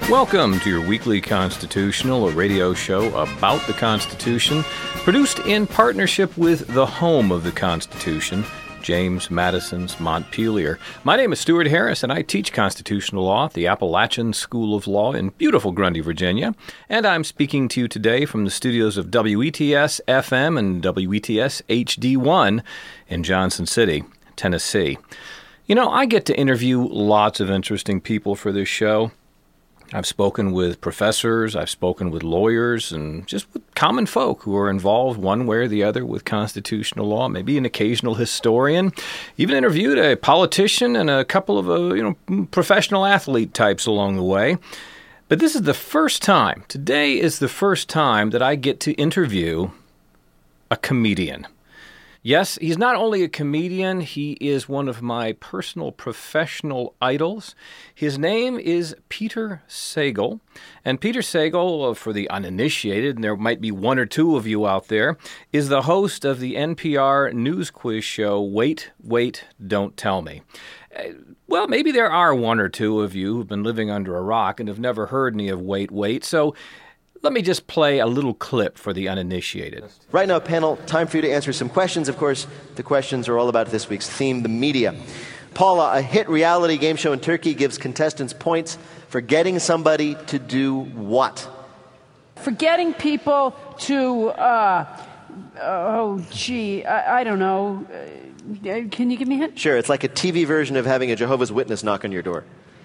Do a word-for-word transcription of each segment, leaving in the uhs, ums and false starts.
Welcome to your weekly Constitutional, a radio show about the Constitution, produced in partnership with the home of the Constitution, James Madison's Montpelier. My name is Stuart Harris, and I teach constitutional law at the Appalachian School of Law in beautiful Grundy, Virginia. And I'm speaking to you today from the studios of W E T S F M and W E T S H D one in Johnson City, Tennessee. You know, I get to interview lots of interesting people for this show. I've spoken with professors, I've spoken with lawyers, and just with common folk who are involved one way or the other with constitutional law, maybe an occasional historian. Even interviewed a politician and a couple of uh, you know professional athlete types along the way. But this is the first time, today is the first time that I get to interview a comedian. Yes, he's not only a comedian, he is one of my personal professional idols. His name is Peter Sagal. And Peter Sagal, for the uninitiated, and there might be one or two of you out there, is the host of the N P R news quiz show, Wait, Wait, Don't Tell Me. Well, maybe there are one or two of you who've been living under a rock and have never heard any of Wait, Wait, so let me just play a little clip for the uninitiated. Right now, panel, time for you to answer some questions. Of course, the questions are all about this week's theme, the media. Paula, a hit reality game show in Turkey gives contestants points for getting somebody to do what? For getting people to, uh, oh, gee, I, I don't know. Uh, can you give me a hint? Sure, it's like a T V version of having a Jehovah's Witness knock on your door.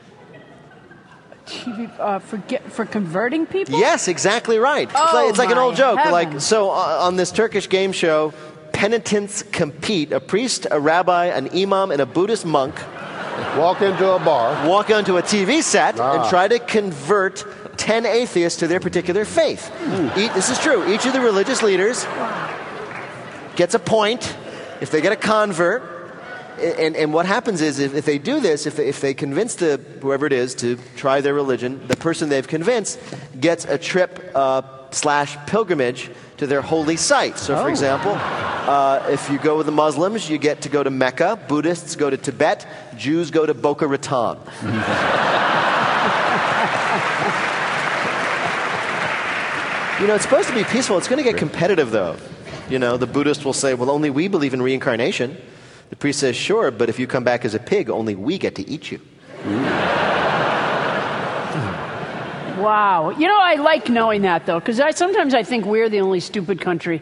T V, uh, for, get, for converting people? Yes, exactly right. Oh, it's like, it's like an old joke. Heavens. Like, so uh, on this Turkish game show, penitents compete. A priest, a rabbi, an imam, and a Buddhist monk walk into a bar, walk onto a T V set, ah. and try to convert ten atheists to their particular faith. Mm. E- this is true. Each of the religious leaders gets a point if they get a convert. And, and what happens is, if, if they do this, if they, if they convince the whoever it is to try their religion, the person they've convinced gets a trip uh, slash pilgrimage to their holy site. So, for oh. example, uh, if you go with the Muslims, you get to go to Mecca. Buddhists go to Tibet. Jews go to Boca Raton. You know, it's supposed to be peaceful. It's going to get competitive, though. You know, the Buddhist will say, well, only we believe in reincarnation. The priest says, sure, but if you come back as a pig, only we get to eat you. Wow. You know, I like knowing that, though, because I, sometimes I think we're the only stupid country.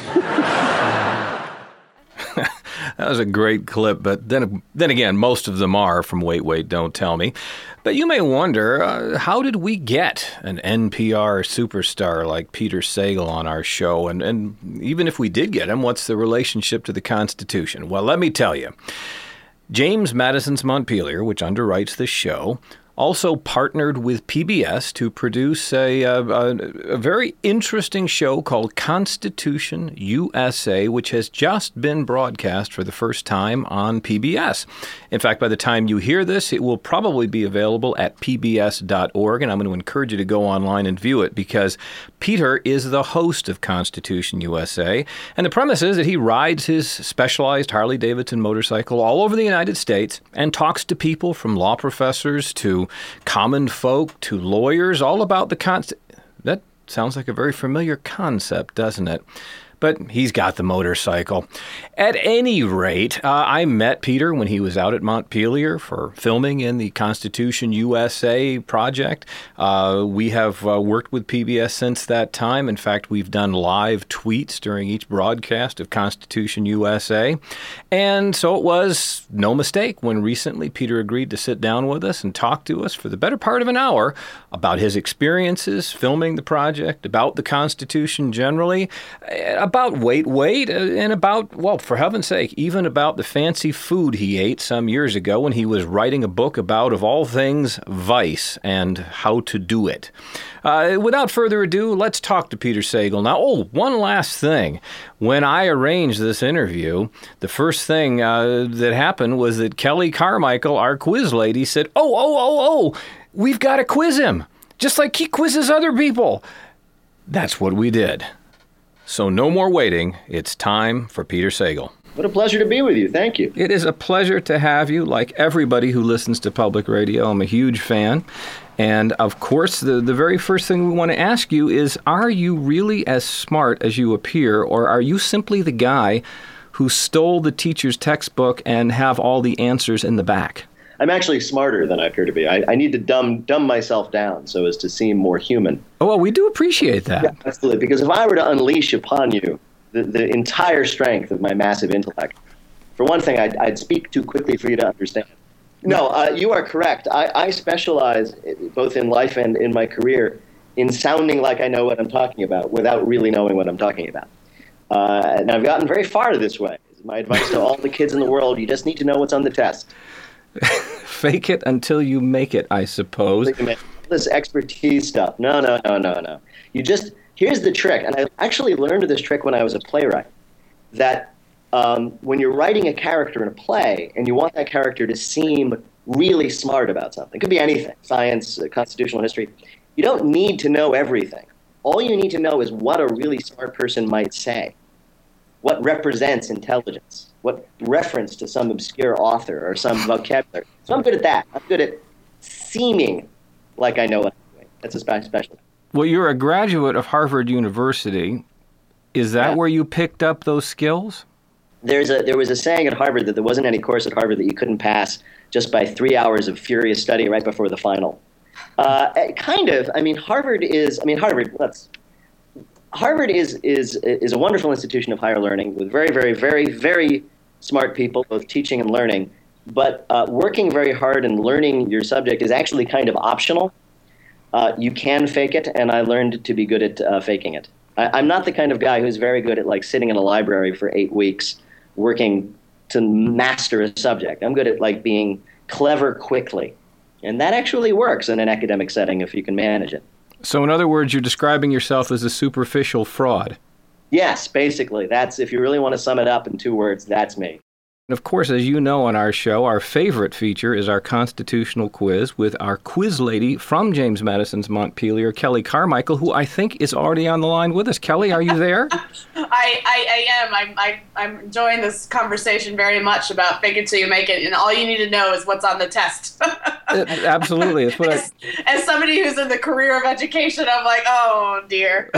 That was a great clip, but then then again, most of them are from Wait, Wait, Don't Tell Me. But you may wonder, uh, how did we get an N P R superstar like Peter Sagal on our show? And, and even if we did get him, what's the relationship to the Constitution? Well, let me tell you. James Madison's Montpelier, which underwrites this show, also partnered with P B S to produce a, a, a very interesting show called Constitution U S A, which has just been broadcast for the first time on P B S. In fact, by the time you hear this, it will probably be available at P B S dot org, and I'm going to encourage you to go online and view it because Peter is the host of Constitution U S A, and the premise is that he rides his specialized Harley-Davidson motorcycle all over the United States and talks to people from law professors to common folk to lawyers, all about the concept. That sounds like a very familiar concept, doesn't it? But he's got the motorcycle. At any rate, uh, I met Peter when he was out at Montpelier for filming in the Constitution U S A project. Uh, we have uh, worked with P B S since that time. In fact, we've done live tweets during each broadcast of Constitution U S A. And so it was no mistake when recently Peter agreed to sit down with us and talk to us for the better part of an hour about his experiences filming the project, about the Constitution generally, about Wait, Wait, and about, well, for heaven's sake, even about the fancy food he ate some years ago when he was writing a book about, of all things, vice and how to do it. Uh, without further ado, let's talk to Peter Sagal. Now, oh, one last thing. When I arranged this interview, the first thing uh, that happened was that Kelly Carmichael, our quiz lady, said, oh, oh, oh, oh, we've got to quiz him, just like he quizzes other people. That's what we did. So no more waiting. It's time for Peter Sagal. What a pleasure to be with you. Thank you. It is a pleasure to have you. Like everybody who listens to public radio, I'm a huge fan. And, of course, the, the very first thing we want to ask you is, are you really as smart as you appear, or are you simply the guy who stole the teacher's textbook and have all the answers in the back? I'm actually smarter than I appear to be. I, I need to dumb dumb myself down so as to seem more human. Oh, well, we do appreciate that. Yeah, absolutely. Because if I were to unleash upon you the, the entire strength of my massive intellect, for one thing, I'd, I'd speak too quickly for you to understand. No, uh, you are correct. I, I specialize, both in life and in my career, in sounding like I know what I'm talking about without really knowing what I'm talking about. Uh, and I've gotten very far this way. My advice to all the kids in the world, you just need to know what's on the test. Fake it until you make it, I suppose. This expertise stuff. No, no, no, no, no. You just, here's the trick. And I actually learned this trick when I was a playwright. That um, when you're writing a character in a play and you want that character to seem really smart about something, it could be anything, science, uh, constitutional history, you don't need to know everything. All you need to know is what a really smart person might say. What represents intelligence? What reference to some obscure author or some vocabulary? So I'm good at that. I'm good at seeming like I know what I'm doing. That's a specialty. Well, you're a graduate of Harvard University. Is that Yeah. where you picked up those skills? There's a there was a saying at Harvard that there wasn't any course at Harvard that you couldn't pass just by three hours of furious study right before the final. Uh, kind of. I mean, Harvard is. I mean, Harvard. Let's. Harvard is is is a wonderful institution of higher learning with very, very, very, very smart people, both teaching and learning. But uh, working very hard and learning your subject is actually kind of optional. Uh, you can fake it, and I learned to be good at uh, faking it. I, I'm not the kind of guy who's very good at like sitting in a library for eight weeks working to master a subject. I'm good at like being clever quickly, and that actually works in an academic setting if you can manage it. So in other words, you're describing yourself as a superficial fraud. Yes, basically. That's, if you really want to sum it up in two words, that's me. And of course, as you know on our show, our favorite feature is our constitutional quiz with our quiz lady from James Madison's Montpelier, Kelly Carmichael, who I think is already on the line with us. Kelly, are you there? I, I, I am. I'm, I, I'm enjoying this conversation very much about fake it till you make it, and all you need to know is what's on the test. Absolutely. It's what I... as, as somebody who's in the career of education, I'm like, oh, dear.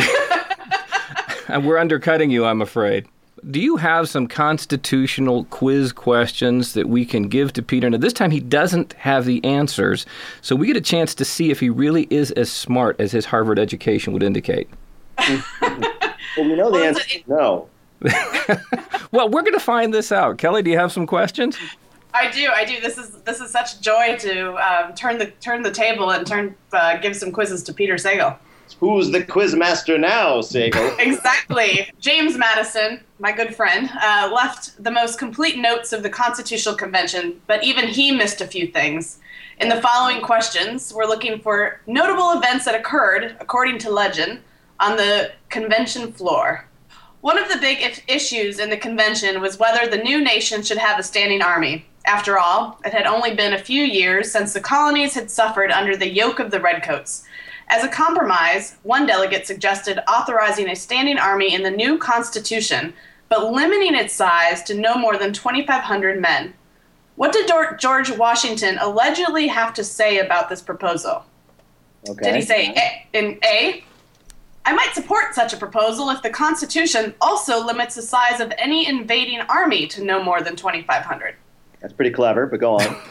And we're undercutting you, I'm afraid. Do you have some constitutional quiz questions that we can give to Peter? Now, this time he doesn't have the answers, so we get a chance to see if he really is as smart as his Harvard education would indicate. Well, we know the Well, answer is no. Well, we're going to find this out. Kelly, do you have some questions? I do, I do. This is this is such joy to um, turn the turn the table and turn uh, give some quizzes to Peter Sagal. Who's the quiz master now, Sagal? Exactly. James Madison, my good friend, uh, left the most complete notes of the Constitutional Convention, but even he missed a few things. In the following questions, we're looking for notable events that occurred, according to legend, on the convention floor. One of the big if- issues in the convention was whether the new nation should have a standing army. After all, it had only been a few years since the colonies had suffered under the yoke of the Redcoats. As a compromise, one delegate suggested authorizing a standing army in the new Constitution, but limiting its size to no more than twenty-five hundred men. What did George Washington allegedly have to say about this proposal? Okay. Did he say, A, in A, I might support such a proposal if the Constitution also limits the size of any invading army to no more than twenty-five hundred? That's pretty clever, but go on.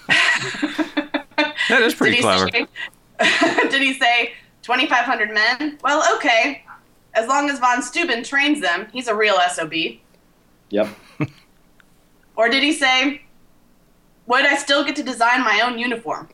That is pretty clever. Say, did he say twenty-five hundred men? Well, okay. As long as von Steuben trains them, he's a real S O B. Yep. Or did he say, would I still get to design my own uniform?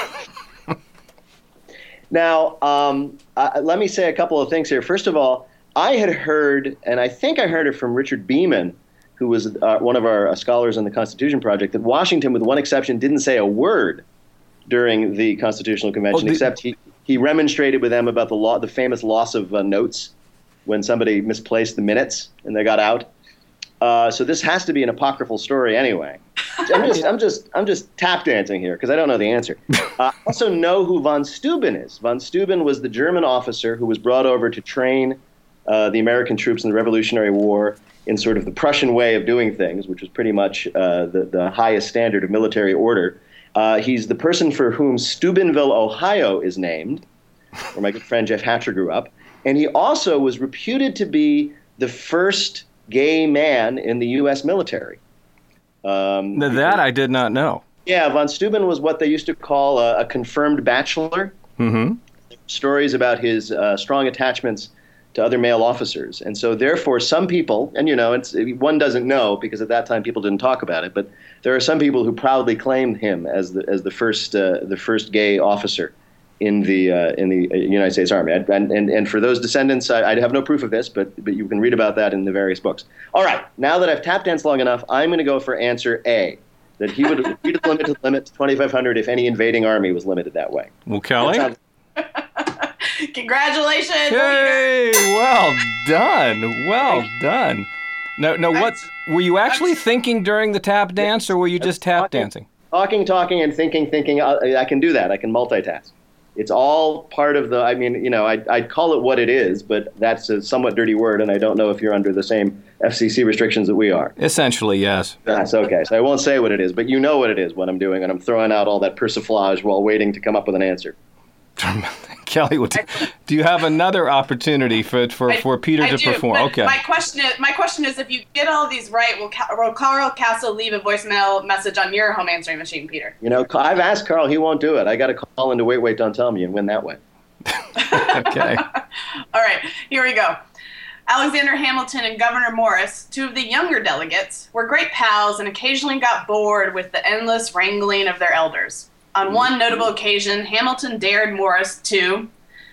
Now, um, uh, let me say a couple of things here. First of all, I had heard, and I think I heard it from Richard Beeman, who was uh, one of our uh, scholars on the Constitution Project, that Washington, with one exception, didn't say a word during the Constitutional Convention, oh, the- except he, he remonstrated with them about the law, the famous loss of uh, notes when somebody misplaced the minutes and they got out. Uh, so this has to be an apocryphal story anyway. I'm just, I'm just, I'm just tap dancing here because I don't know the answer. Uh, I also know who von Steuben is. Von Steuben was the German officer who was brought over to train uh, the American troops in the Revolutionary War in sort of the Prussian way of doing things, which was pretty much uh, the, the highest standard of military order. Uh, he's the person for whom Steubenville, Ohio is named, where my good friend Jeff Hatcher grew up. And he also was reputed to be the first gay man in the U S military. Um, now, that I did not know. Yeah, von Steuben was what they used to call a, a confirmed bachelor. Mm-hmm. Stories about his uh, strong attachments to other male officers. And so therefore some people, and you know, it's, one doesn't know because at that time people didn't talk about it, but there are some people who proudly claim him as the as the first uh, the first gay officer in the uh, in the United States Army. And and, and for those descendants, I, I have no proof of this, but but you can read about that in the various books. All right, now that I've tap danced long enough, I'm going to go for answer A, that he would have repeated the limit to the limit to twenty-five hundred if any invading army was limited that way. Well, Kelly? Congratulations! Hey, well done, well done. No, no. What were you actually thinking during the tap dance, or were you just tap dancing? Talking, talking, and thinking, thinking. I, I can do that. I can multitask. It's all part of the. I mean, you know, I, I'd call it what it is, but that's a somewhat dirty word, and I don't know if you're under the same F C C restrictions that we are. Essentially, yes. That's okay. So I won't say what it is, but you know what it is. What I'm doing, and I'm throwing out all that persiflage while waiting to come up with an answer. Kelly, what, do you have another opportunity for for, I, for Peter I to do, perform? but Okay. My question is, my question is, if you get all of these right, will, will Carl Castle leave a voicemail message on your home answering machine, Peter? You know, I've asked Carl. He won't do it. I got to call into Wait, Wait, Don't Tell Me and win that way. Okay. All right, here we go. Alexander Hamilton and Gouverneur Morris, two of the younger delegates, were great pals and occasionally got bored with the endless wrangling of their elders. On one notable occasion, Hamilton dared Morris to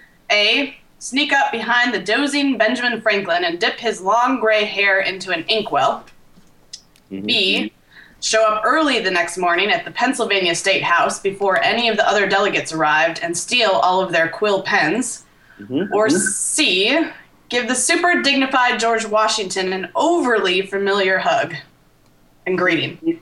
A. Sneak up behind the dozing Benjamin Franklin and dip his long gray hair into an inkwell. Mm-hmm. B. Show up early the next morning at the Pennsylvania State House before any of the other delegates arrived and steal all of their quill pens. Mm-hmm. Or C. Give the super dignified George Washington an overly familiar hug and greeting.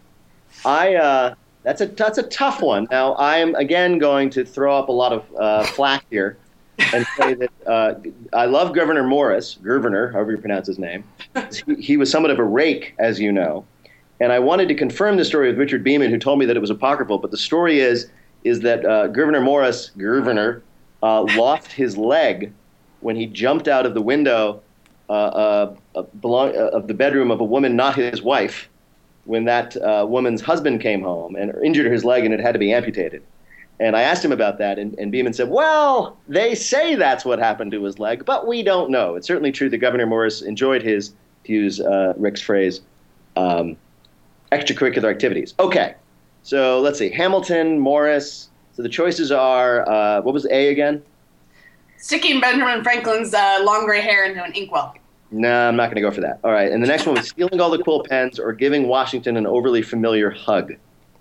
I, uh... That's a that's a tough one. Now, I'm, again, going to throw up a lot of uh, flack here and say that uh, I love Gouverneur Morris, Gouverneur, however you pronounce his name. He, he was somewhat of a rake, as you know. And I wanted to confirm the story with Richard Beeman, who told me that it was apocryphal. But the story is is that uh, Gouverneur Morris, Gouverneur, uh, lost his leg when he jumped out of the window uh, uh, uh, belong, uh, of the bedroom of a woman, not his wife, when that uh, woman's husband came home and injured his leg and it had to be amputated. And I asked him about that, and, and Beeman said, well, they say that's what happened to his leg, but we don't know. It's certainly true that Gouverneur Morris enjoyed his, to use uh, Rick's phrase, um, extracurricular activities. Okay, so let's see. Hamilton, Morris. So the choices are, uh, what was A again? Sticking Benjamin Franklin's uh, long gray hair into an inkwell. No, I'm not going to go for that. All right. And the next one was stealing all the quill pens or giving Washington an overly familiar hug.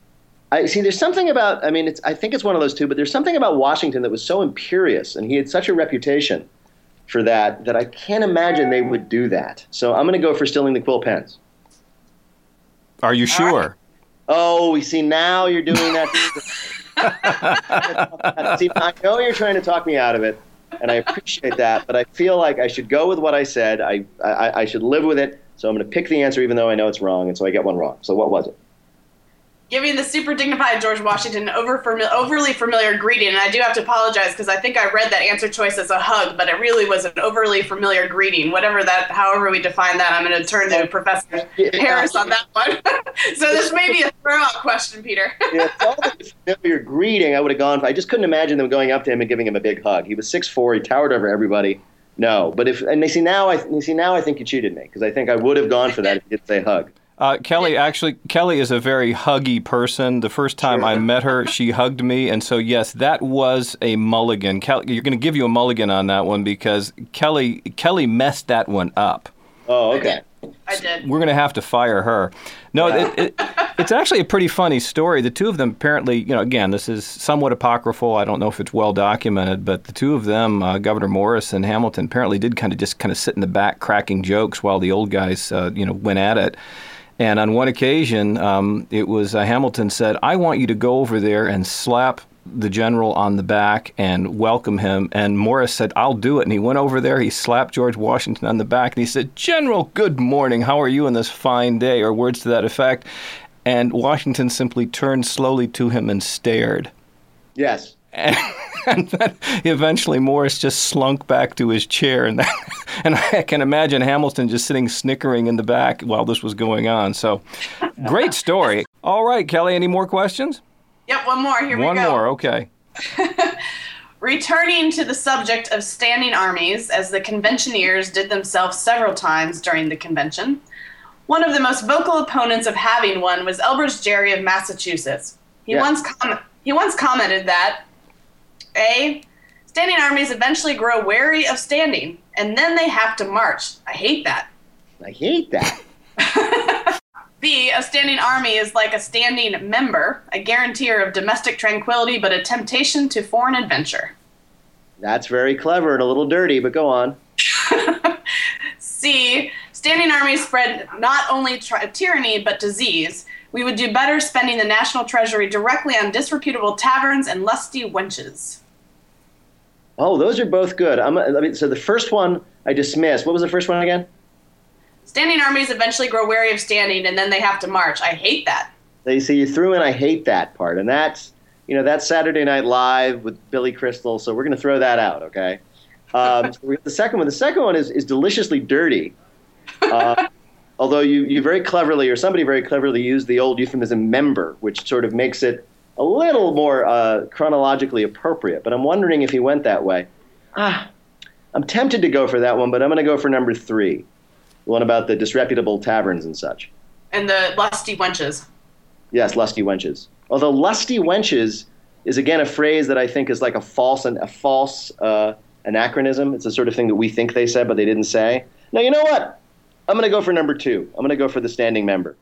I see. There's something about. I mean, it's. I think it's one of those two. But there's something about Washington that was so imperious, and he had such a reputation for that that I can't imagine they would do that. So I'm going to go for stealing the quill pens. Are you sure? Right. Oh, we see now you're doing that. See, I know you're trying to talk me out of it. And I appreciate that, but I feel like I should go with what I said. I, I I should live with it. So I'm going to pick the answer even though I know it's wrong, and so I get one wrong. So what was it? Giving the super dignified George Washington an over fami- overly familiar greeting. And I do have to apologize because I think I read that answer choice as a hug, but it really was an overly familiar greeting. Whatever that, however we define that, I'm going to turn to Professor Harris on that one. So this may be a throw-out question, Peter. Yeah, it's all the familiar greeting I would have gone for. I just couldn't imagine them going up to him and giving him a big hug. He was six foot four. He towered over everybody. No, but if and they see now, I you see now I think you cheated me because I think I would have gone for that if you did say hug. Uh, Kelly, actually, Kelly is a very huggy person. The first time sure. I met her, she hugged me. And so, yes, that was a mulligan. Kelly, you're going to give you a mulligan on that one because Kelly Kelly messed that one up. Oh, okay. I did. We're going to have to fire her. No, yeah. it, it, it's actually a pretty funny story. The two of them apparently, you know, again, this is somewhat apocryphal. I don't know if it's well documented, but the two of them, uh, Gouverneur Morris and Hamilton, apparently did kind of just kind of sit in the back cracking jokes while the old guys, uh, you know, went at it. And on one occasion, um, it was uh, Hamilton said, I want you to go over there and slap the general on the back and welcome him. And Morris said, "I'll do it." And he went over there, he slapped George Washington on the back, and he said, "General, good morning. How are you on this fine day?" or words to that effect. And Washington simply turned slowly to him and stared. Yes. And, and then eventually Morris just slunk back to his chair. And, that, and I can imagine Hamilton just sitting snickering in the back while this was going on. So, great story. All right, Kelly, any more questions? Yep, one more. Here one we go. One more, okay. Returning to the subject of standing armies, as the conventioneers did themselves several times during the convention, one of the most vocal opponents of having one was Elbridge Gerry of Massachusetts. He, yeah. once com- he once commented that, A, standing armies eventually grow wary of standing, and then they have to march. I hate that. I hate that. B, a standing army is like a standing member, a guarantor of domestic tranquility, but a temptation to foreign adventure. That's very clever and a little dirty, but go on. C, standing armies spread not only tri- tyranny, but disease. We would do better spending the national treasury directly on disreputable taverns and lusty wenches. Oh, those are both good. I'm, I mean, so the first one I dismissed. What was the first one again? Standing armies eventually grow wary of standing, and then they have to march. I hate that. They see you threw in I hate that part, and that's, you know, that's Saturday Night Live with Billy Crystal, so we're going to throw that out, okay? Um, so we have the second one. The second one is, is deliciously dirty, uh, although you, you very cleverly, or somebody very cleverly used the old euphemism member, which sort of makes it a little more uh, chronologically appropriate, but I'm wondering if he went that way. Ah, I'm tempted to go for that one, but I'm going to go for number three. The one about the disreputable taverns and such. And the lusty wenches. Yes, lusty wenches. Although lusty wenches is, again, a phrase that I think is like a false a false uh, anachronism. It's the sort of thing that we think they said, but they didn't say. Now, you know what? I'm going to go for number two. I'm going to go for the standing member.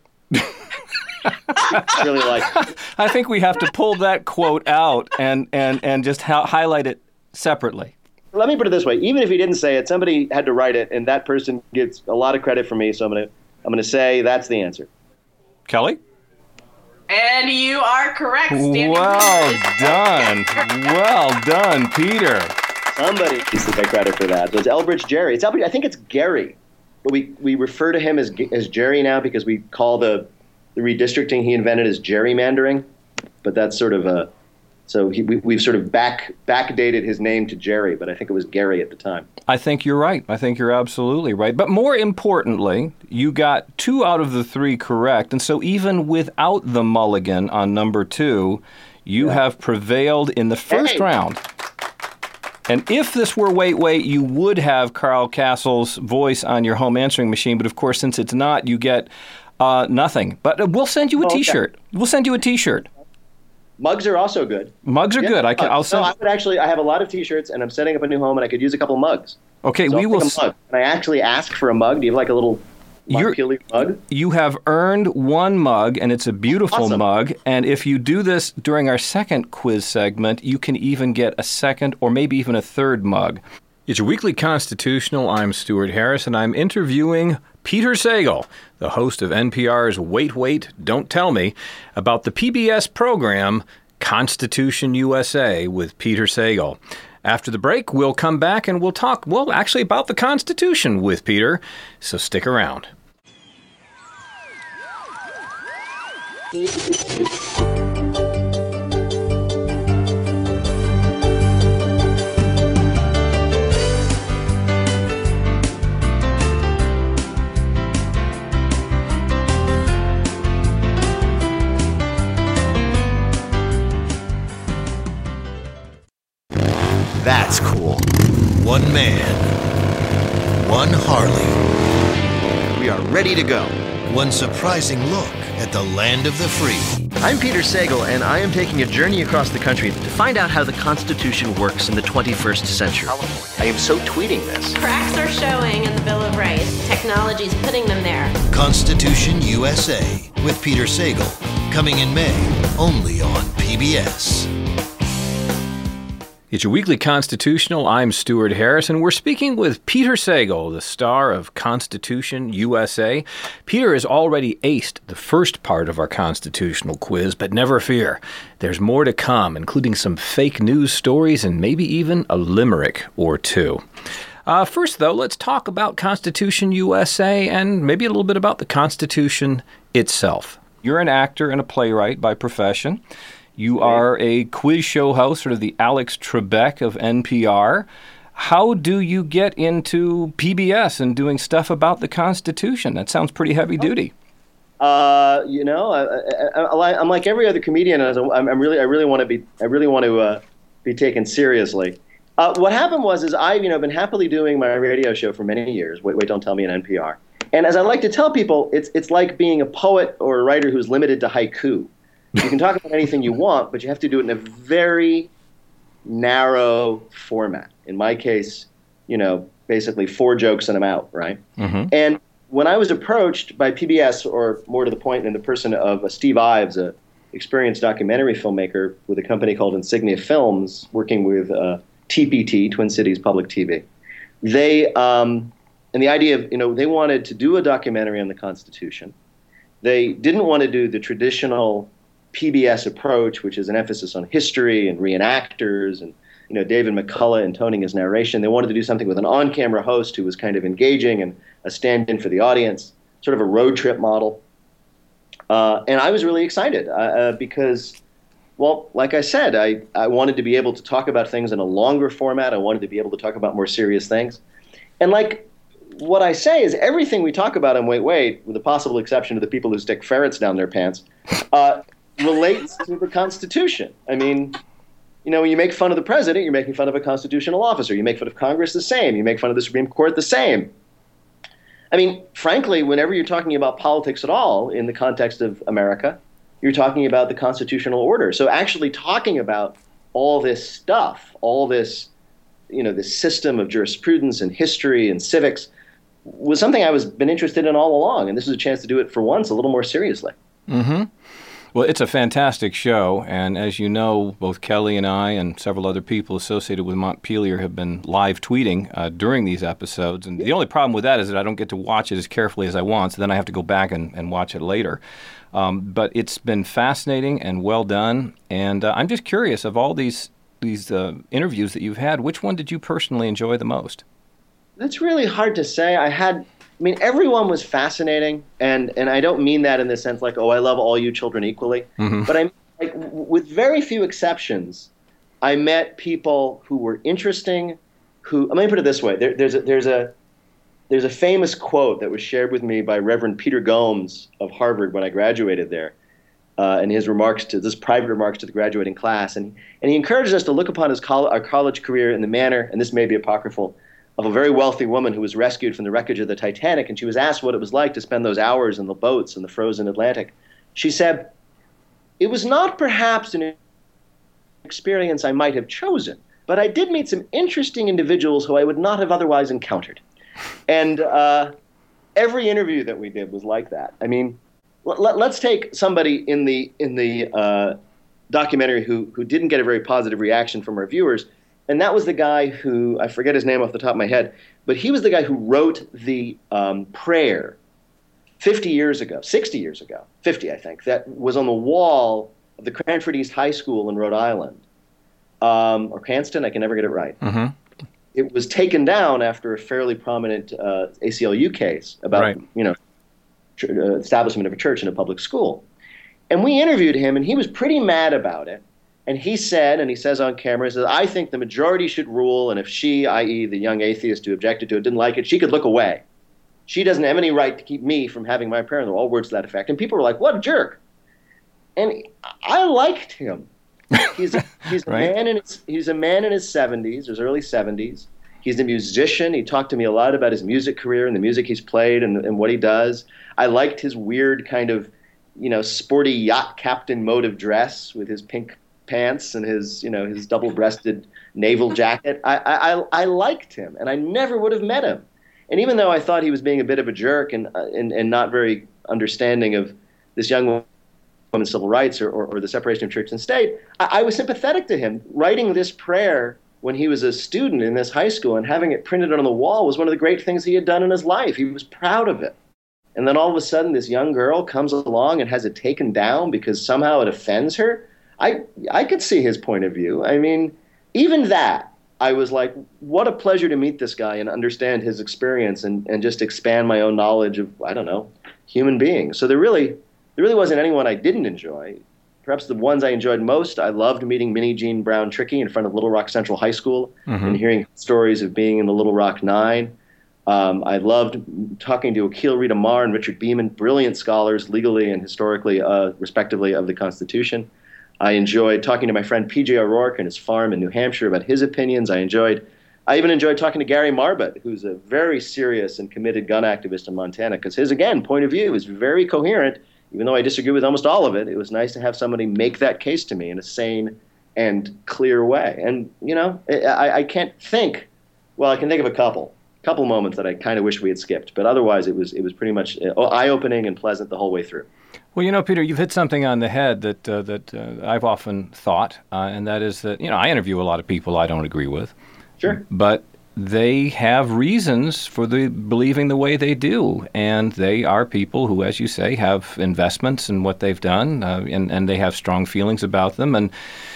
Really like it. I think we have to pull that quote out and, and, and just ha- highlight it separately. Let me put it this way. Even if he didn't say it, somebody had to write it, and that person gets a lot of credit from me, so I'm going to I'm going to say that's the answer. Kelly? And you are correct. Standing well members. Oh, done. Well done, Peter. Somebody needs to take credit for that. So it's Elbridge Gerry. It's Elbridge, I think it's Gary, but we, we refer to him as as Gerry now because we call the, the redistricting he invented as gerrymandering, but that's sort of a... So he, we, we've sort of back backdated his name to Gerry, but I think it was Gary at the time. I think you're right. I think you're absolutely right. But more importantly, you got two out of the three correct. And so even without the mulligan on number two, you yeah. have prevailed in the first hey. round. And if this were Wait, Wait, you would have Carl Castle's voice on your home answering machine. But of course, since it's not, you get uh, nothing. But we'll send you a oh, T-shirt. Okay. We'll send you a T-shirt. Mugs are also good. Mugs are yeah, good. I can. I'll send. No, I would actually. I have a lot of T-shirts, and I'm setting up a new home, and I could use a couple mugs. Okay, so we I'll will. Take a mug. Can I actually ask for a mug? Do you have like a little Montpelier mug? You have earned one mug, and it's a beautiful awesome. mug. And if you do this during our second quiz segment, you can even get a second or maybe even a third mug. It's your weekly Constitutional. I'm Stuart Harris, and I'm interviewing Peter Sagal, the host of N P R's Wait, Wait, Don't Tell Me, about the P B S program Constitution U S A with Peter Sagal. After the break, we'll come back and we'll talk, well, actually about the Constitution with Peter, so stick around. That's cool. One man. One Harley. We are ready to go. One surprising look at the land of the free. I'm Peter Sagal, and I am taking a journey across the country to find out how the Constitution works in the twenty-first century. I am so tweeting this. Cracks are showing in the Bill of Rights. Technology's putting them there. Constitution U S A with Peter Sagal. Coming in May, only on P B S. It's your weekly Constitutional. I'm Stuart Harris, and we're speaking with Peter Sagal, the star of Constitution U S A. Peter has already aced the first part of our constitutional quiz, but never fear. There's more to come, including some fake news stories and maybe even a limerick or two. Uh, first, though, let's talk about Constitution U S A and maybe a little bit about the Constitution itself. You're an actor and a playwright by profession. You are a quiz show host, sort of the Alex Trebek of N P R. How do you get into P B S and doing stuff about the Constitution? That sounds pretty heavy duty. Uh, you know, I, I, I, I'm like every other comedian. I'm, I'm really, I really want to be, I really want to uh, be taken seriously. Uh, what happened was, is I've, you know, been happily doing my radio show for many years. Wait, wait, don't tell me in N P R. And as I like to tell people, it's it's like being a poet or a writer who's limited to haiku. You can talk about anything you want, but you have to do it in a very narrow format. In my case, you know, basically four jokes and I'm out, right? Mm-hmm. And when I was approached by P B S, or more to the point, in the person of uh, Steve Ives, an experienced documentary filmmaker with a company called Insignia Films, working with uh, T P T, Twin Cities Public T V, they, um, and the idea of, you know, they wanted to do a documentary on the Constitution. They didn't want to do the traditional P B S approach, which is an emphasis on history and reenactors and, you know, David McCullough intoning his narration. They wanted to do something with an on-camera host who was kind of engaging and a stand-in for the audience, sort of a road trip model. Uh, and I was really excited uh, because, well, like I said, I, I wanted to be able to talk about things in a longer format. I wanted to be able to talk about more serious things. And like what I say is everything we talk about on Wait, Wait, with the possible exception of the people who stick ferrets down their pants, uh, relates to the Constitution. I mean, you know, when you make fun of the president, you're making fun of a constitutional officer. You make fun of Congress, the same. You make fun of the Supreme Court, the same. I mean, frankly, whenever you're talking about politics at all in the context of America, you're talking about the constitutional order. So actually talking about all this stuff, all this, you know, this system of jurisprudence and history and civics was something I was been interested in all along. And this was a chance to do it for once a little more seriously. Mm-hmm. Well, it's a fantastic show, and as you know, both Kelly and I and several other people associated with Montpelier have been live tweeting uh, during these episodes, and the only problem with that is that I don't get to watch it as carefully as I want, so then I have to go back and, and watch it later. Um, but it's been fascinating and well done, and uh, I'm just curious, of all these, these uh, interviews that you've had, which one did you personally enjoy the most? That's really hard to say. I had... I mean, everyone was fascinating, and, and I don't mean that in the sense like, oh, I love all you children equally. Mm-hmm. But I, like, with very few exceptions, I met people who were interesting. Who let me put it this way: there, there's a, there's a there's a famous quote that was shared with me by Reverend Peter Gomes of Harvard when I graduated there, uh, in his remarks to this private remarks to the graduating class, and and he encouraged us to look upon his col- our college career in the manner, and this may be apocryphal, of a very wealthy woman who was rescued from the wreckage of the Titanic, and she was asked what it was like to spend those hours in the boats in the frozen Atlantic. She said, "It was not perhaps an experience I might have chosen, but I did meet some interesting individuals who I would not have otherwise encountered." And uh, every interview that we did was like that. I mean, let, let's take somebody in the in the uh, documentary who who didn't get a very positive reaction from our viewers. And that was the guy who, I forget his name off the top of my head, but he was the guy who wrote the um, prayer fifty years ago, sixty years ago, fifty, I think, that was on the wall of the Cranford East High School in Rhode Island, um, or Cranston, I can never get it right. Mm-hmm. It was taken down after a fairly prominent uh, A C L U case about, right. you know, ch- uh, establishment of a church in a public school. And we interviewed him, and he was pretty mad about it. And he said, and he says on camera, he says, "I think the majority should rule, and if she, that is the young atheist who objected to it, didn't like it, she could look away. She doesn't have any right to keep me from having my prayer." All words to that effect. And people were like, "What a jerk." And I liked him. He's a, he's a right. man in his, he's a man in his seventies, his early seventies. He's a musician. He talked to me a lot about his music career and the music he's played and, and what he does. I liked his weird kind of, you know, sporty yacht captain mode of dress with his pink pants and his, you know, his double-breasted naval jacket. I, I I liked him, and I never would have met him. And even though I thought he was being a bit of a jerk and uh, and, and not very understanding of this young women's civil rights or, or, or the separation of church and state, I, I was sympathetic to him. Writing this prayer when he was a student in this high school and having it printed on the wall was one of the great things he had done in his life. He was proud of it. And then all of a sudden, this young girl comes along and has it taken down because somehow it offends her. I I could see his point of view. I mean, even that, I was like, what a pleasure to meet this guy and understand his experience and, and just expand my own knowledge of, I don't know, human beings. So there really, there really wasn't anyone I didn't enjoy. Perhaps the ones I enjoyed most, I loved meeting Minnie Jean Brown Trickey in front of Little Rock Central High School mm-hmm. and hearing stories of being in the Little Rock Nine. Um, I loved talking to Akil Rita Marr and Richard Beeman, brilliant scholars legally and historically, uh, respectively, of the Constitution. I enjoyed talking to my friend P J O'Rourke and his farm in New Hampshire about his opinions. I enjoyed, I even enjoyed talking to Gary Marbut, who's a very serious and committed gun activist in Montana, because his, again, point of view is very coherent. Even though I disagree with almost all of it, it was nice to have somebody make that case to me in a sane and clear way. And, you know, I, I can't think, well, I can think of a couple. couple moments that I kind of wish we had skipped, but otherwise it was it was pretty much eye-opening and pleasant the whole way through. Well, you know, Peter, you've hit something on the head that uh, that uh, I've often thought, uh, and that is that, you know, I interview a lot of people I don't agree with. Sure. But they have reasons for the believing the way they do, and they are people who, as you say, have investments in what they've done, uh, and, and they have strong feelings about them, and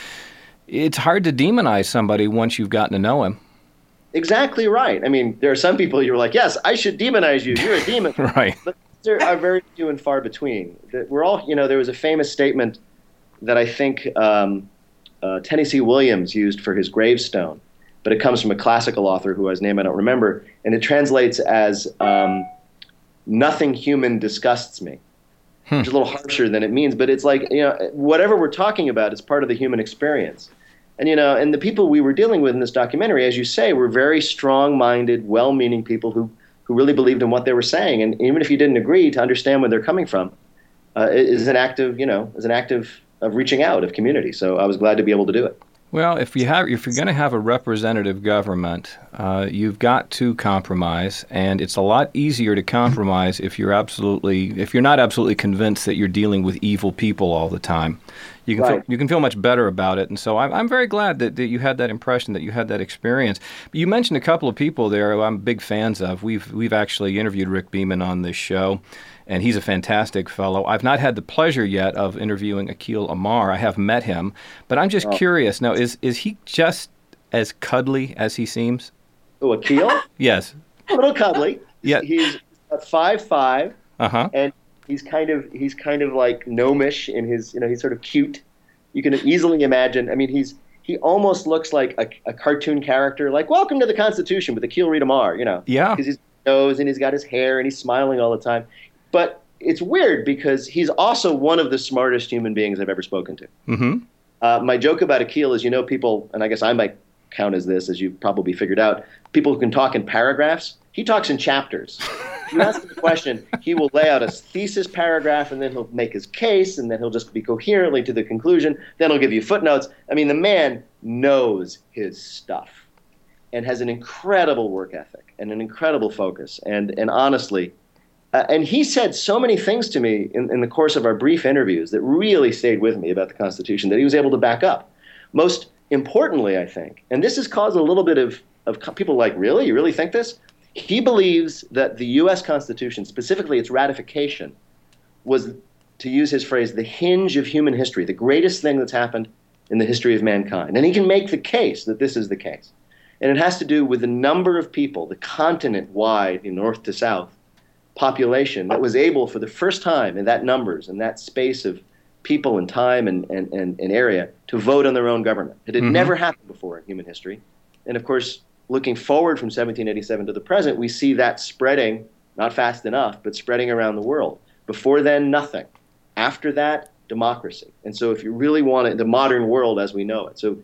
it's hard to demonize somebody once you've gotten to know him. Exactly right. I mean, there are some people you're like, yes, I should demonize you. You're a demon. Right. But there are very few and far between. We're all, you know, there was a famous statement that I think um, uh, Tennessee Williams used for his gravestone, but it comes from a classical author whose name I don't remember, and it translates as um, "nothing human disgusts me," hmm. which is a little harsher than it means, but it's like, you know, whatever we're talking about is part of the human experience. And, you know, and the people we were dealing with in this documentary, as you say, were very strong-minded, well-meaning people who, who really believed in what they were saying. And even if you didn't agree, to understand where they're coming from uh, is an act of, you know, is an act of, of reaching out, of community. So I was glad to be able to do it. Well, if you have, if you're going to have a representative government, uh, you've got to compromise, and it's a lot easier to compromise if you're absolutely, if you're not absolutely convinced that you're dealing with evil people all the time. You can right. feel, you can feel much better about it, and so I'm I'm very glad that, that you had that impression, that you had that experience. But you mentioned a couple of people there who I'm big fans of. We've we've actually interviewed Rick Beeman on this show. And he's a fantastic fellow. I've not had the pleasure yet of interviewing Akil Amar. I have met him, but I'm just oh. curious. Now, is is he just as cuddly as he seems? Oh, Akil? Yes. A little cuddly. Yeah. He's five five. Uh-huh. And he's kind of he's kind of like gnomish in his, you know, he's sort of cute. You can easily imagine. I mean, he's he almost looks like a, a cartoon character, like Welcome to the Constitution with Akil Reed Amar, you know. Yeah. Because he's nose and he's got his hair and he's smiling all the time. But it's weird because he's also one of the smartest human beings I've ever spoken to. Mm-hmm. Uh, my joke about Akil is, you know, people, and I guess I might count as this, as you've probably figured out, people who can talk in paragraphs. He talks in chapters. You ask him a question, he will lay out a thesis paragraph, and then he'll make his case, and then he'll just be coherently to the conclusion. Then he'll give you footnotes. I mean, the man knows his stuff and has an incredible work ethic and an incredible focus. And, and honestly, Uh, and he said so many things to me in, in the course of our brief interviews that really stayed with me about the Constitution that he was able to back up. Most importantly, I think, and this has caused a little bit of, of people like, really? You really think this? He believes that the U S Constitution, specifically its ratification, was, to use his phrase, the hinge of human history, the greatest thing that's happened in the history of mankind. And he can make the case that this is the case. And it has to do with the number of people, the continent-wide, in north to south, population that was able for the first time in that numbers and that space of people and time and, and, and, and area to vote on their own government. It had mm-hmm. never happened before in human history. And of course, looking forward from seventeen eighty-seven to the present, we see that spreading, not fast enough, but spreading around the world. Before then, nothing. After that, democracy. And so if you really want it, the modern world as we know it. So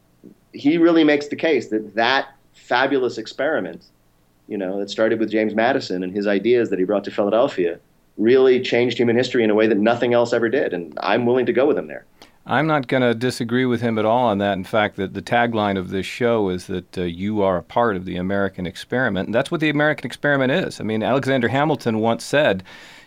he really makes the case that that fabulous experiment, you know, that started with James Madison and his ideas that he brought to Philadelphia, really changed human history in a way that nothing else ever did. And I'm willing to go with him there. I'm not going to disagree with him at all on that. In fact, the, the tagline of this show is that uh, you are a part of the American experiment. And that's what the American experiment is. I mean, Alexander Hamilton once said,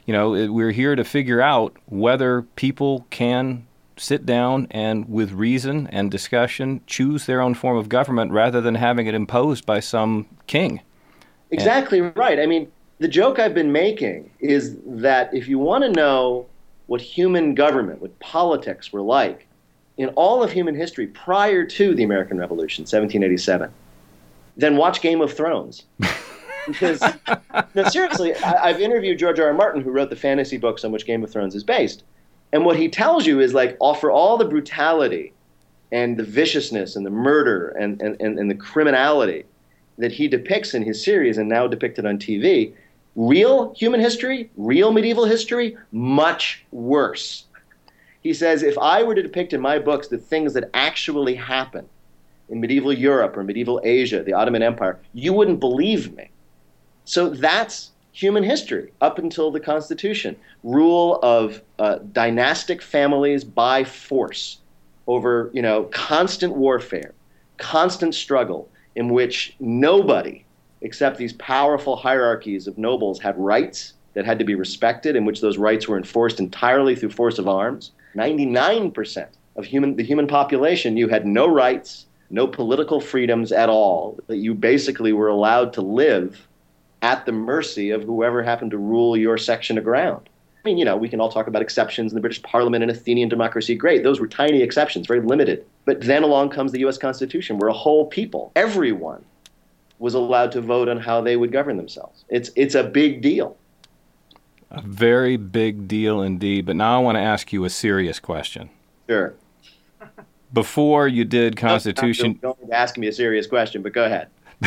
you know, it, we're here to figure out whether people can sit down and, with reason and discussion, choose their own form of government rather than having it imposed by some king. Exactly and, right. I mean, the joke I've been making is that if you want to know what human government, what politics were like in all of human history prior to the American Revolution, seventeen eighty-seven, then watch Game of Thrones. Because, no, seriously, I, I've interviewed George R. R. Martin, who wrote the fantasy books on which Game of Thrones is based. And what he tells you is, like, all, for all the brutality and the viciousness and the murder and, and, and, and the criminality that he depicts in his series and now depicted on T V, real human history, real medieval history, much worse. He says, if I were to depict in my books the things that actually happened in medieval Europe or medieval Asia, the Ottoman Empire, you wouldn't believe me. So that's human history up until the Constitution. Rule of uh, dynastic families by force over, you know, constant warfare, constant struggle in which nobody except these powerful hierarchies of nobles had rights that had to be respected, in which those rights were enforced entirely through force of arms. ninety-nine percent of human, the human population, you had no rights, no political freedoms at all, that you basically were allowed to live at the mercy of whoever happened to rule your section of ground. I mean, you know, we can all talk about exceptions in the British Parliament and Athenian democracy. Great, those were tiny exceptions, very limited. But then along comes the U S Constitution, where a whole people, everyone, was allowed to vote on how they would govern themselves. It's it's a big deal. A very big deal indeed. But now I want to ask you a serious question. Sure. Before you did Constitution... Don't, don't ask me a serious question, but go ahead.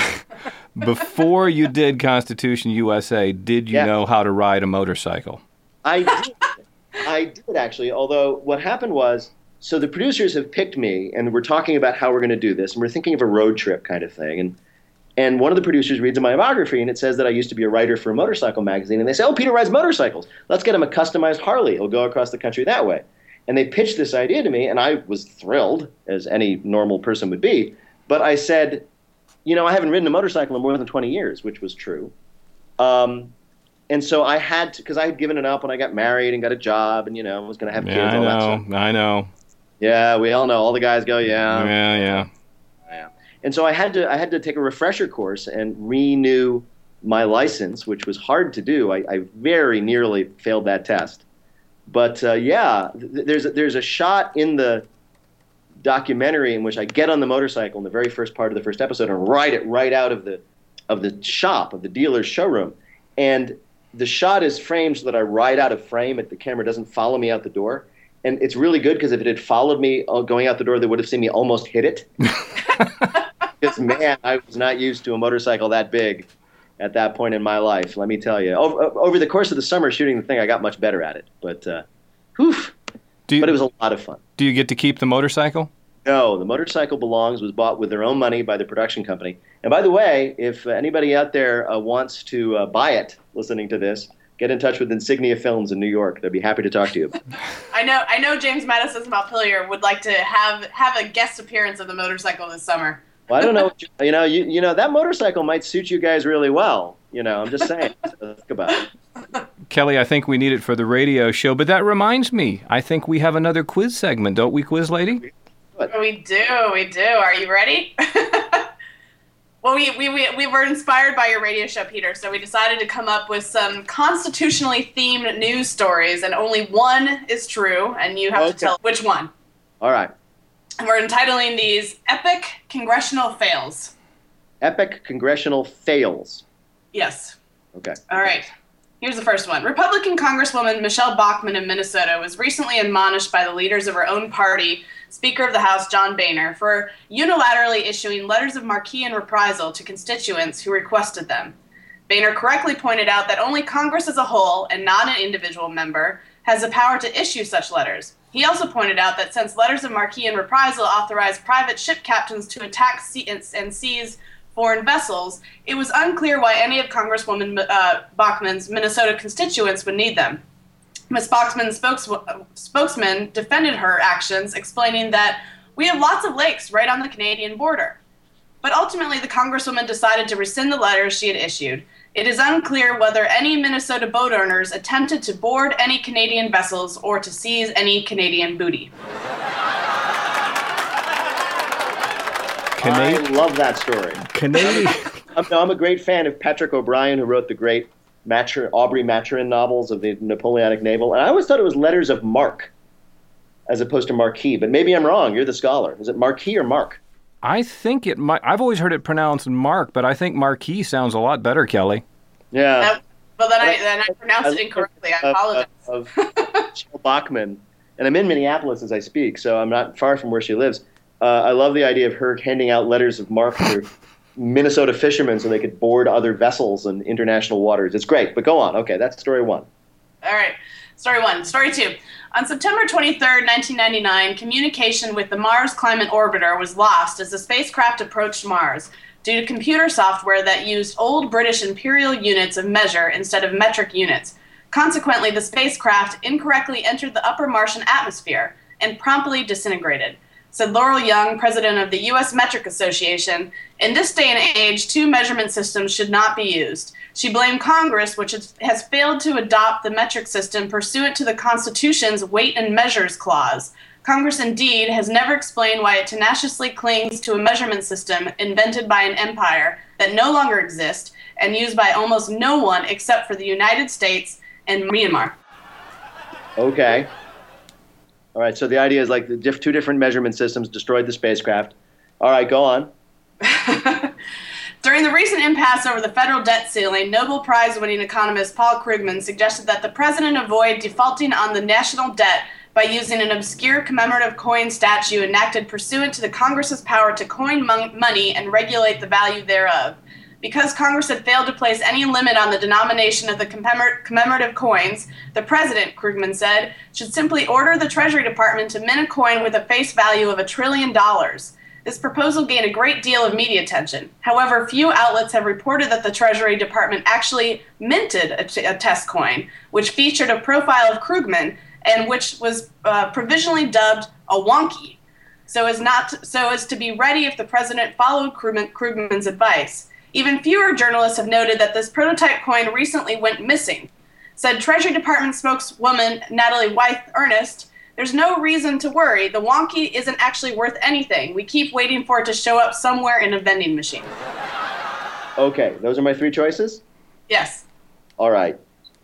Before you did Constitution U S A, did you yeah. know how to ride a motorcycle? I did. I did, actually, although what happened was, so the producers have picked me, and we're talking about how we're going to do this, and we're thinking of a road trip kind of thing, and and one of the producers reads a biography, and it says that I used to be a writer for a motorcycle magazine, and they say, oh, Peter rides motorcycles. Let's get him a customized Harley. He'll go across the country that way. And they pitched this idea to me, and I was thrilled, as any normal person would be, but I said, you know, I haven't ridden a motorcycle in more than twenty years, which was true. Um, and so I had to, because I had given it up when I got married and got a job and, you know, was going to have kids. Yeah, I all know, that stuff. I know. Yeah, we all know. All the guys go, yeah. Yeah, yeah. Yeah. And so I had to I had to take a refresher course and renew my license, which was hard to do. I, I very nearly failed that test. But, uh, yeah, th- there's, a, there's a shot in the documentary in which I get on the motorcycle in the very first part of the first episode and ride it right out of the of the shop, of the dealer's showroom. And the shot is framed so that I ride out of frame, and the camera doesn't follow me out the door. And it's really good because if it had followed me going out the door, they would have seen me almost hit it. Because, man, I was not used to a motorcycle that big at that point in my life, let me tell you. Over, over the course of the summer shooting the thing, I got much better at it. But, uh, whew. Do you, but it was a lot of fun. Do you get to keep the motorcycle? No, the motorcycle belongs, was bought with their own money by the production company. And by the way, if anybody out there uh, wants to uh, buy it, listening to this, get in touch with Insignia Films in New York. They'd be happy to talk to you. I know I know James Madison's Montpelier would like to have, have a guest appearance of the motorcycle this summer. Well, I don't know. What you, you know, you, you know, that motorcycle might suit you guys really well. You know, I'm just saying. So think about it. Kelly, I think we need it for the radio show, but that reminds me, I think we have another quiz segment, don't we, Quiz Lady? We do, we do. Are you ready? Well, we, we, we, we were inspired by your radio show, Peter, so we decided to come up with some constitutionally themed news stories, and only one is true, and you have okay. to tell which one. All right. And we're entitling these Epic Congressional Fails. Epic Congressional Fails. Yes. Okay. All right. Here's the first one. Republican Congresswoman Michelle Bachmann of Minnesota was recently admonished by the leaders of her own party, Speaker of the House John Boehner, for unilaterally issuing letters of marque and reprisal to constituents who requested them. Boehner correctly pointed out that only Congress as a whole, and not an individual member, has the power to issue such letters. He also pointed out that since letters of marque and reprisal authorize private ship captains to attack and seize foreign vessels, it was unclear why any of Congresswoman uh, Bachmann's Minnesota constituents would need them. Miz Bachmann's spokes- spokesman defended her actions, explaining that we have lots of lakes right on the Canadian border. But ultimately, the Congresswoman decided to rescind the letters she had issued. It is unclear whether any Minnesota boat owners attempted to board any Canadian vessels or to seize any Canadian booty. Canadian? I love that story. Canadian. I'm, no, I'm a great fan of Patrick O'Brien, who wrote the great Matur- Aubrey Maturin novels of the Napoleonic Naval. And I always thought it was letters of marque as opposed to marquis. But maybe I'm wrong. You're the scholar. Is it marquis or marque? I think it might. I've always heard it pronounced Mark, but I think Marquis sounds a lot better, Kelly. Yeah. Uh, well, then I, then I pronounced I it incorrectly. I apologize. Of, of Michelle Bachmann. And I'm in Minneapolis as I speak, so I'm not far from where she lives. Uh, I love the idea of her handing out letters of marque to Minnesota fishermen so they could board other vessels in international waters. It's great, but go on. Okay, that's story one. All right. Story one. Story two. On September twenty-third, nineteen ninety-nine, communication with the Mars Climate Orbiter was lost as the spacecraft approached Mars due to computer software that used old British imperial units of measure instead of metric units. Consequently, the spacecraft incorrectly entered the upper Martian atmosphere and promptly disintegrated. Said Laurel Young, president of the U S Metric Association, in this day and age, two measurement systems should not be used. She blamed Congress, which has failed to adopt the metric system pursuant to the Constitution's Weight and Measures Clause. Congress, indeed, has never explained why it tenaciously clings to a measurement system invented by an empire that no longer exists and used by almost no one except for the United States and Myanmar. Okay. All right, so the idea is like the diff- two different measurement systems destroyed the spacecraft. All right, go on. During the recent impasse over the federal debt ceiling, Nobel Prize-winning economist Paul Krugman suggested that the president avoid defaulting on the national debt by using an obscure commemorative coin statute enacted pursuant to the Congress's power to coin mon- money and regulate the value thereof. Because Congress had failed to place any limit on the denomination of the commemor- commemorative coins, the president, Krugman said, should simply order the Treasury Department to mint a coin with a face value of a trillion dollars. This proposal gained a great deal of media attention. However, few outlets have reported that the Treasury Department actually minted a, t- a test coin, which featured a profile of Krugman and which was uh, provisionally dubbed a wonky, so as not to, so as to be ready if the president followed Krugman, Krugman's advice. Even fewer journalists have noted that this prototype coin recently went missing. Said Treasury Department spokeswoman Natalie Wyeth-Ernest, "There's no reason to worry. The wonky isn't actually worth anything. We keep waiting for it to show up somewhere in a vending machine." Okay, those are my three choices? Yes. All right.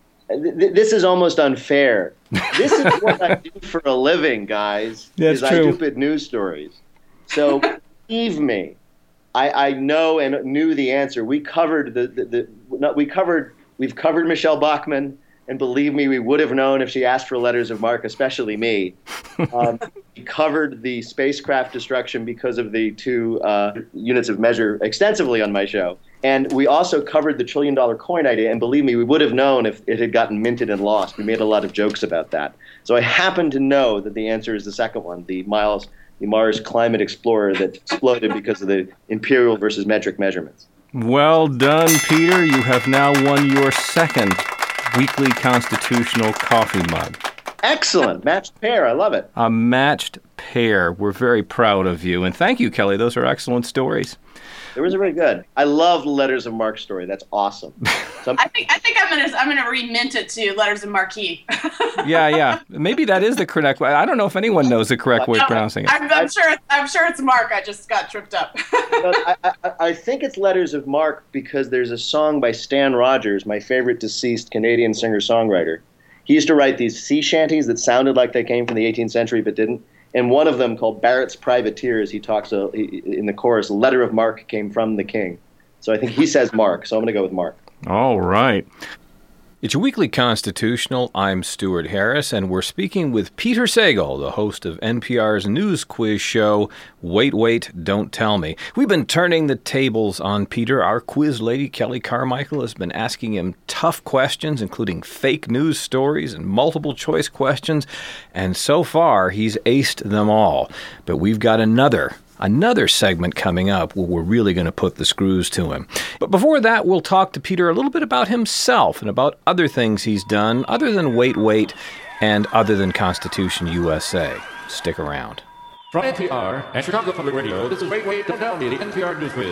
Th- this is almost unfair. This is what I do for a living, guys. That's is true. I stupid news stories. So, believe me, I, I know and knew the answer. We covered the, the, the not, we covered, we've covered Michelle Bachmann, and believe me, we would have known if she asked for letters of marque, especially me. Um, we covered the spacecraft destruction because of the two uh, units of measure extensively on my show. And we also covered the trillion dollar coin idea, and believe me, we would have known if it had gotten minted and lost. We made a lot of jokes about that. So I happen to know that the answer is the second one, the Miles the Mars Climate Explorer that exploded because of the imperial versus metric measurements. Well done, Peter. You have now won your second weekly constitutional coffee mug. Excellent. Matched pair. I love it. A matched pair. We're very proud of you. And thank you, Kelly. Those are excellent stories. It was very good. I love the Letters of Marque story. That's awesome. So I think I think I'm gonna I'm gonna remint it to Letters of Marquis. yeah, yeah. Maybe that is the correct way. I don't know if anyone knows the correct way of pronouncing it. I'm, I'm sure I'm sure it's Mark. I just got tripped up. I, I, I think it's Letters of Marque because there's a song by Stan Rogers, my favorite deceased Canadian singer-songwriter. He used to write these sea shanties that sounded like they came from the eighteenth century but didn't. And one of them, called Barrett's Privateers, he talks uh, he, in the chorus, "Letter of Marque came from the king." So I think he says Mark, so I'm going to go with Mark. All right. It's your weekly constitutional. I'm Stuart Harris, and we're speaking with Peter Sagal, the host of N P R's news quiz show, Wait, Wait, Don't Tell Me. We've been turning the tables on Peter. Our quiz lady, Kelly Carmichael, has been asking him tough questions, including fake news stories and multiple choice questions, and so far he's aced them all. But we've got another Another segment coming up where we're really going to put the screws to him. But before that, we'll talk to Peter a little bit about himself and about other things he's done other than Wait, Wait, and other than Constitution U S A. Stick around. From N P R and Chicago Public Radio, this is Wait, Wait, Don't Tell Me, the N P R News Quiz.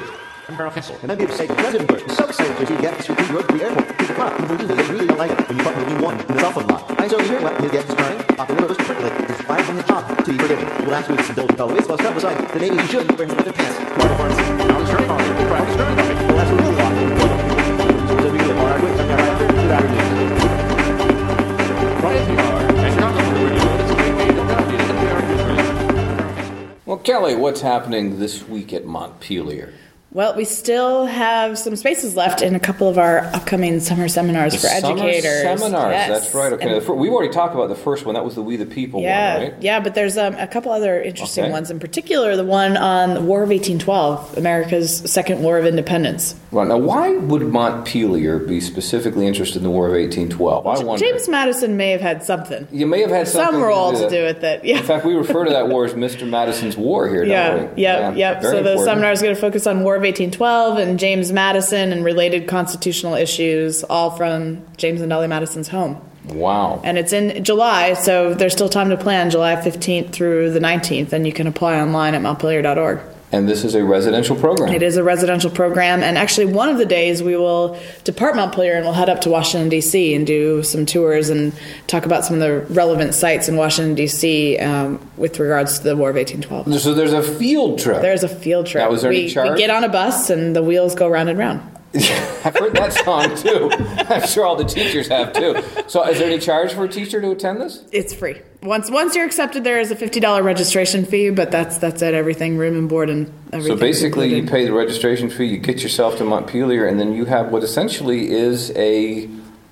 And then people say, President Bush is so excited because he gets to road to the airport. He's like, wow, they really don't like it when you talk about one in the cell phone lot. And so here, well, he'll get his crying, off the window goes trickling, his fire from his job to be forgiven. We'll ask him to indulge in fellow waste while step aside, then maybe he should wear his leather pants. Part of pharmacy. Now he's turning on it. He's right, he's turning on it. We'll ask him to walk. So we get on our way, some guy right there, two hour news. From N P R, and Congress Radio, it's a great way to tell you N P R News. Well, Kelly, what's happening this week at Montpelier? Well, we still have some spaces left in a couple of our upcoming summer seminars the for summer educators. seminars, yes. that's right. Okay, And, the fir- we've already talked about the first one. That was the We the People yeah, one, right? Yeah, but there's um, a couple other interesting Okay. ones. In particular, the one on the War of eighteen twelve, America's Second War of Independence. Well, now, why would Montpelier be specifically interested in the War of eighteen twelve? I wonder. James Madison may have had something. You may have had some something role to do, to do with it. Yeah. In fact, we refer to that war as Mister Madison's War here, Yeah, don't we? yep, yep. very So the important. seminar is going to focus on War of eighteen twelve and James Madison and related constitutional issues, all from James and Dolly Madison's home. Wow. And it's in July, so there's still time to plan, July fifteenth through the nineteenth, and you can apply online at montpelier dot org. And this is a residential program. It is a residential program, and actually one of the days we will depart Montpelier and we'll head up to Washington, D C and do some tours and talk about some of the relevant sites in Washington, D C um, with regards to the War of eighteen twelve. So there's a field trip. There's a field trip. Now, was there we, any charge? we get on a bus and the wheels go round and round. I've heard that song, too. I'm sure all the teachers have, too. So is there any charge for a teacher to attend this? It's free. Once once you're accepted, there is a fifty dollars registration fee, but that's that's it. Everything, room and board and everything. So basically, you included. pay the registration fee, you get yourself to Montpelier, and then you have what essentially is a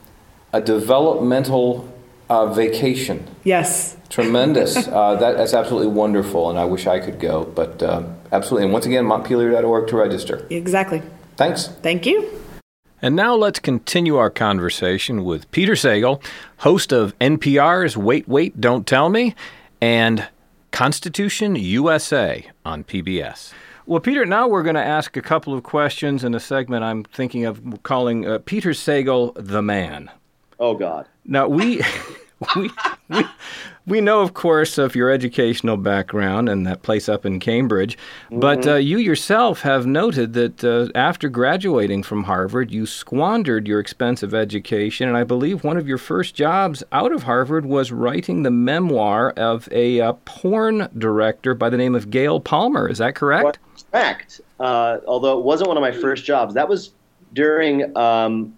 a developmental uh, vacation. Yes. Tremendous. uh, that, that's absolutely wonderful, and I wish I could go. But uh, absolutely. And once again, montpelier dot org to register. Exactly. Thanks. Thank you. And now let's continue our conversation with Peter Sagal, host of N P R's Wait, Wait, Don't Tell Me, and Constitution U S A on P B S. Well, Peter, now we're going to ask a couple of questions in a segment I'm thinking of calling uh, Peter Sagal the Man. Oh, God. Now, we... we, we we know, of course, of your educational background and that place up in Cambridge, mm-hmm. but uh, you yourself have noted that uh, after graduating from Harvard, you squandered your expensive education, and I believe one of your first jobs out of Harvard was writing the memoir of a uh, porn director by the name of Gail Palmer. Is that correct? Correct. Uh, although it wasn't one of my first jobs. That was during um,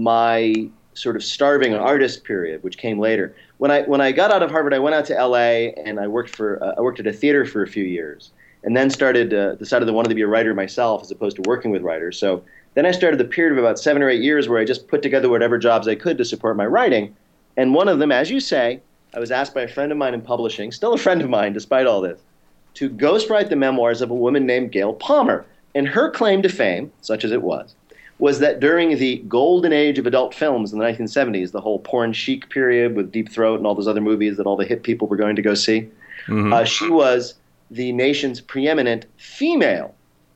my sort of starving artist period, which came later. When I when I got out of Harvard, I went out to L A and I worked for uh, I worked at a theater for a few years, and then started uh, decided I wanted to be a writer myself as opposed to working with writers. So then I started the period of about seven or eight years where I just put together whatever jobs I could to support my writing. And one of them, as you say, I was asked by a friend of mine in publishing, still a friend of mine despite all this, to ghostwrite the memoirs of a woman named Gail Palmer. And her claim to fame, such as it was, was that during the golden age of adult films in the nineteen seventies, the whole porn chic period with Deep Throat and all those other movies that all the hip people were going to go see, mm-hmm. uh, she was the nation's preeminent female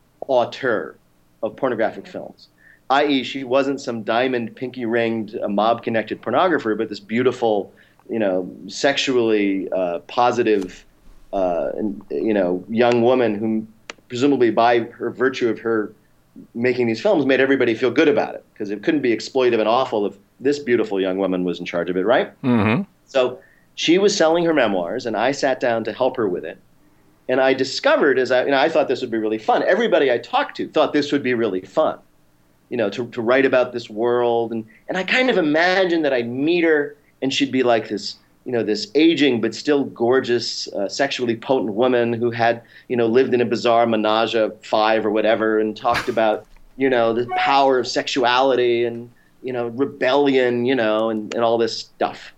auteur of pornographic films, that is she wasn't some diamond, pinky-ringed, uh, mob-connected pornographer, but this beautiful, you know, sexually uh, positive, uh, and, you know, young woman who presumably by her virtue of her making these films made everybody feel good about it, because it couldn't be exploitive and awful if this beautiful young woman was in charge of it, right? Mm-hmm. So she was selling her memoirs, and I sat down to help her with it. And I discovered, as I, you know, I thought this would be really fun. Everybody I talked to thought this would be really fun, you know, to, to write about this world. And, and I kind of imagined that I'd meet her, and she'd be like this, you know, this aging but still gorgeous, uh, sexually potent woman who had, you know, lived in a bizarre menage a five or whatever and talked about, you know, the power of sexuality and, you know, rebellion, you know, and, and all this stuff.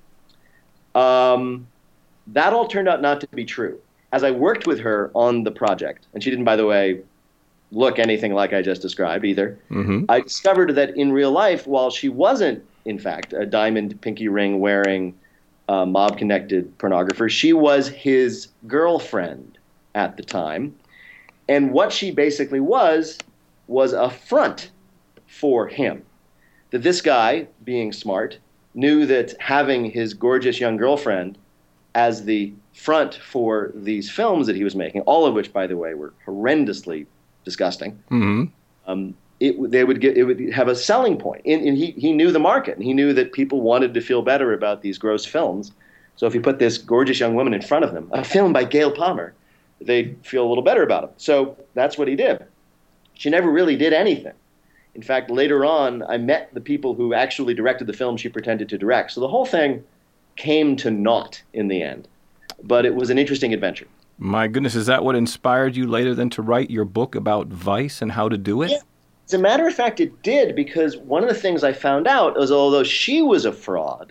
Um, that all turned out not to be true. As I worked with her on the project, and she didn't, by the way, look anything like I just described either, mm-hmm. I discovered that in real life, while she wasn't, in fact, a diamond pinky ring wearing Uh, mob-connected pornographer, she was his girlfriend at the time. And what she basically was, was a front for him. That this guy, being smart, knew that having his gorgeous young girlfriend as the front for these films that he was making, all of which, by the way, were horrendously disgusting, mm-hmm. um, it, they would get, it would have a selling point. And, and he, he knew the market, and he knew that people wanted to feel better about these gross films. So if you put this gorgeous young woman in front of them, a film by Gail Palmer, they'd feel a little better about it. So that's what he did. She never really did anything. In fact, later on, I met the people who actually directed the film she pretended to direct. So the whole thing came to naught in the end. But it was an interesting adventure. My goodness, is that what inspired you later then to write your book about Vice and how to do it? Yeah. As a matter of fact, it did, because one of the things I found out was although she was a fraud,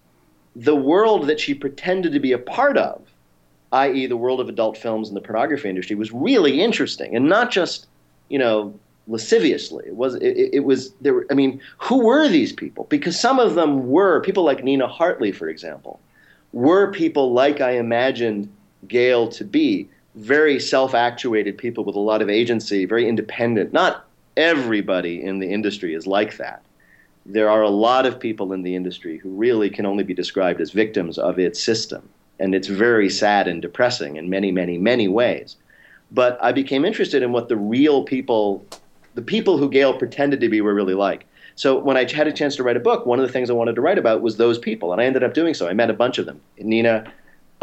the world that she pretended to be a part of, that is the world of adult films and the pornography industry, was really interesting. And not just, you know, lasciviously. It was, it, it was, there were, I mean, who were these people? Because some of them were, people like Nina Hartley, for example, were people like I imagined Gail to be, very self-actuated people with a lot of agency, very independent. Not everybody in the industry is like that. There are a lot of people in the industry who really can only be described as victims of its system. And it's very sad and depressing in many, many, many ways. But I became interested in what the real people, the people who Gail pretended to be, were really like. So when I had a chance to write a book, one of the things I wanted to write about was those people. And I ended up doing so. I met a bunch of them. Nina,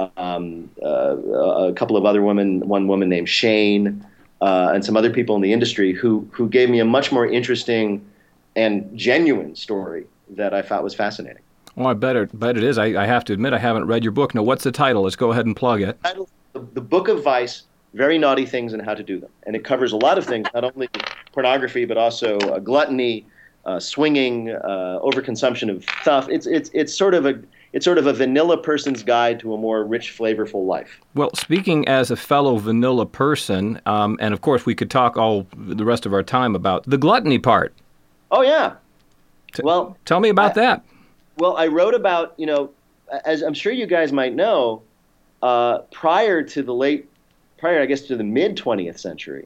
um, uh, a couple of other women, one woman named Shane, uh, and some other people in the industry who, who gave me a much more interesting and genuine story that I thought was fascinating. Well, I bet it, bet it is. I, I have to admit, I haven't read your book. Now, what's the title? Let's go ahead and plug it. The, title, the, the Book of Vice, Very Naughty Things and How to Do Them. And it covers a lot of things, not only pornography, but also uh, gluttony, uh, swinging, uh, overconsumption of stuff. It's, it's, it's, sort of a, it's sort of a vanilla person's guide to a more rich, flavorful life. Well, speaking as a fellow vanilla person, um, and of course we could talk all the rest of our time about the gluttony part. Oh, yeah. T- well, tell me about I, that. Well, I wrote about, you know, as I'm sure you guys might know, uh, prior to the late, prior, I guess, to the mid-twentieth century,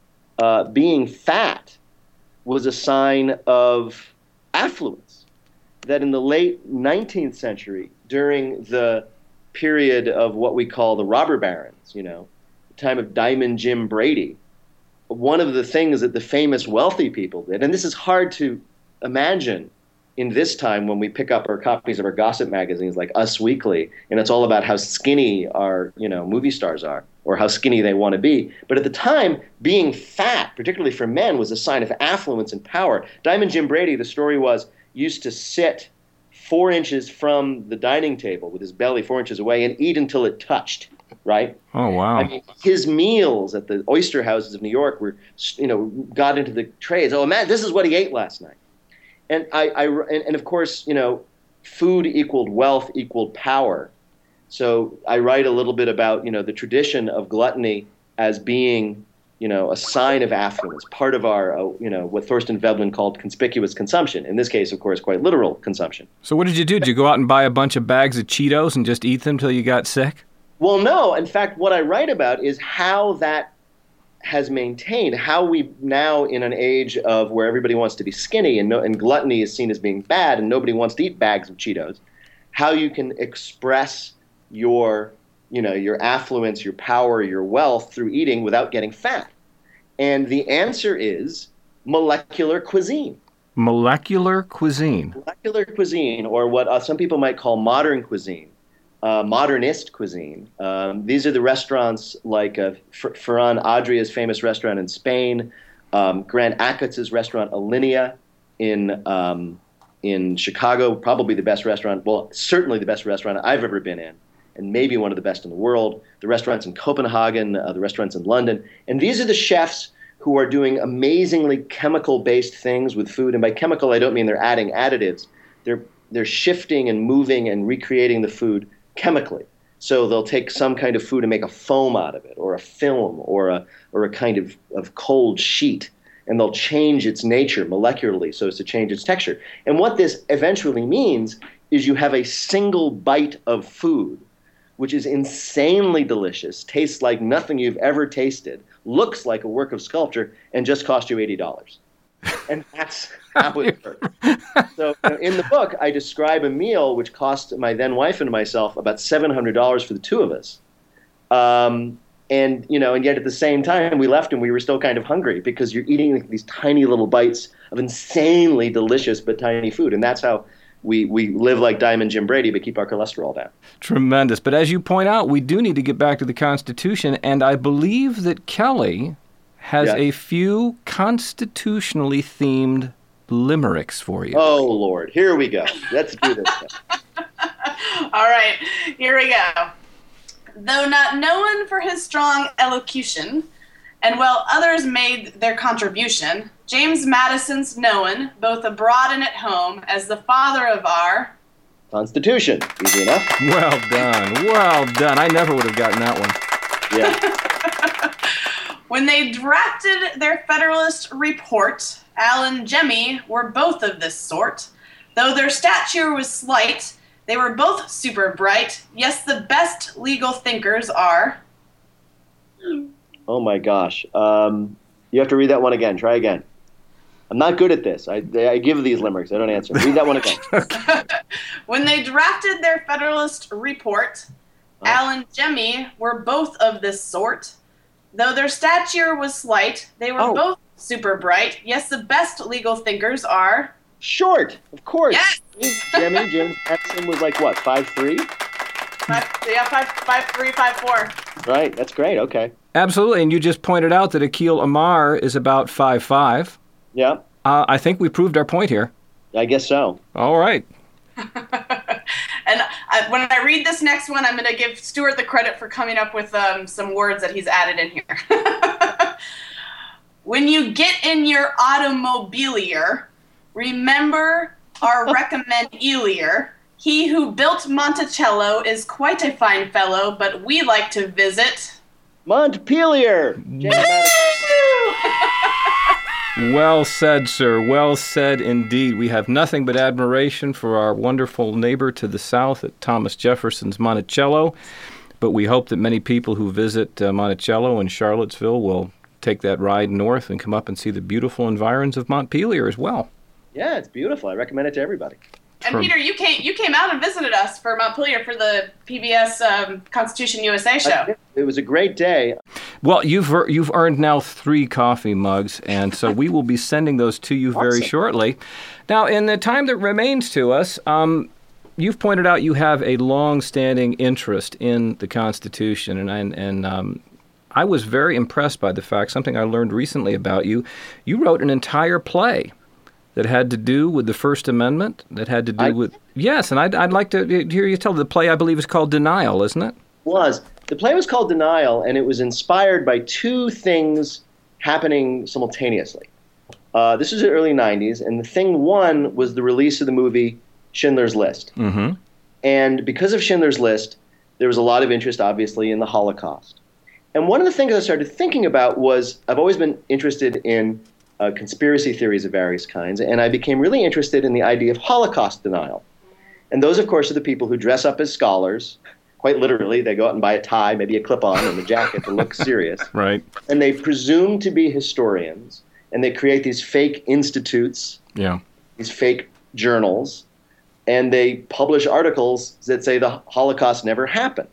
uh, being fat was a sign of affluence. That in the late nineteenth century, during the period of what we call the robber barons, you know, the time of Diamond Jim Brady, one of the things that the famous wealthy people did, and this is hard to imagine in this time when we pick up our copies of our gossip magazines like Us Weekly, and it's all about how skinny our, you know, movie stars are, or how skinny they want to be. But at the time, being fat, particularly for men, was a sign of affluence and power. Diamond Jim Brady, the story was, used to sit four inches from the dining table with his belly four inches away and eat until it touched, right? Oh, wow. I mean, his meals at the oyster houses of New York were, you know, got into the trays. Oh, man, this is what he ate last night. And, I, I, and, and of course, you know, food equaled wealth equaled power. So I write a little bit about, you know, the tradition of gluttony as being, you know, a sign of affluence, part of our, uh, you know, what Thorstein Veblen called conspicuous consumption. In this case, of course, quite literal consumption. So what did you do? Did you go out and buy a bunch of bags of Cheetos and just eat them till you got sick? Well, no. In fact, what I write about is how that has maintained, how we now, in an age of where everybody wants to be skinny and, no, and gluttony is seen as being bad and nobody wants to eat bags of Cheetos, how you can express your, you know, your affluence, your power, your wealth through eating without getting fat. And the answer is molecular cuisine. Molecular cuisine. Molecular cuisine, or what uh, some people might call modern cuisine. Uh, modernist cuisine. Um, these are the restaurants like uh, F- Ferran Adria's famous restaurant in Spain, um, Grant Achatz's restaurant Alinea in um, in Chicago, probably the best restaurant, well, certainly the best restaurant I've ever been in, and maybe one of the best in the world. The restaurants in Copenhagen, uh, the restaurants in London. And these are the chefs who are doing amazingly chemical-based things with food. And by chemical, I don't mean they're adding additives. They're they're shifting and moving and recreating the food chemically. So they'll take some kind of food and make a foam out of it, or a film, or a or a kind of, of cold sheet, and they'll change its nature molecularly so as to change its texture. And what this eventually means is you have a single bite of food, which is insanely delicious, tastes like nothing you've ever tasted, looks like a work of sculpture, and just cost you eighty dollars. And that's how it works. So uh, in the book, I describe a meal which cost my then wife and myself about seven hundred dollars for the two of us. Um, And, you know, and yet at the same time, we left and we were still kind of hungry because you're eating like these tiny little bites of insanely delicious but tiny food. And that's how we, we live like Diamond Jim Brady but keep our cholesterol down. Tremendous. But as you point out, we do need to get back to the Constitution. And I believe that Kelly has Yeah. a few constitutionally themed limericks for you. Oh, Lord. Here we go. Let's do this. All right, here we go. Though not known for his strong elocution, and while others made their contribution, James Madison's known, both abroad and at home, as the father of our Constitution. Easy enough. Well done. Well done. I never would have gotten that one. Yeah. When they drafted their Federalist report, Allen Jemmy were both of this sort. Though their stature was slight, they were both super bright. Yes, the best legal thinkers are. Oh, my gosh. Um, you have to read that one again. Try again. I'm not good at this. I, I give these limericks. I don't answer. Read that one again. When they drafted their Federalist report, Oh. Allen Jemmy were both of this sort. Though their stature was slight, they were Oh. both super bright. Yes, the best legal thinkers are. Short, of course. Yes. Jimmy, James Madison was like what, five three? Five, yeah, five, five, three, five, four. Right, that's great. Okay. Absolutely. And you just pointed out that Akil Amar is about five five. Yeah, Uh, I think we proved our point here. I guess so. All right. And I, when I read this next one, I'm going to give Stuart the credit for coming up with um, some words that he's added in here. When you get in your automobilier, remember our recommend-elier. He who built Monticello is quite a fine fellow, but we like to visit Montpelier. James Madison. Well said, sir. Well said indeed. We have nothing but admiration for our wonderful neighbor to the south at Thomas Jefferson's Monticello. But we hope that many people who visit uh, Monticello and Charlottesville will take that ride north and come up and see the beautiful environs of Montpelier as well. Yeah, it's beautiful. I recommend it to everybody. And Peter, you came you came out and visited us for Montpelier for the P B S um, Constitution U S A show. It was a great day. Well, you've er- you've earned now three coffee mugs, and so we will be sending those to you very Awesome. shortly. Now, in the time that remains to us, um, you've pointed out you have a long-standing interest in the Constitution, and and, and um, I was very impressed by the fact, something I learned recently about you, you wrote an entire play that had to do with the First Amendment, that had to do I- with... Yes, and I'd, I'd like to hear you tell. The play, I believe, is called Denial, isn't it? Was. The play was called Denial, and it was inspired by two things happening simultaneously. Uh, this was the early nineties, and the thing one was the release of the movie Schindler's List. Mm-hmm. And because of Schindler's List, there was a lot of interest, obviously, in the Holocaust. And one of the things I started thinking about was I've always been interested in uh, conspiracy theories of various kinds, and I became really interested in the idea of Holocaust denial. And those, of course, are the people who dress up as scholars. Quite literally, they go out and buy a tie, maybe a clip-on, and a jacket to look serious. Right. And they presume to be historians, and they create these fake institutes, Yeah. these fake journals, and they publish articles that say the Holocaust never happened.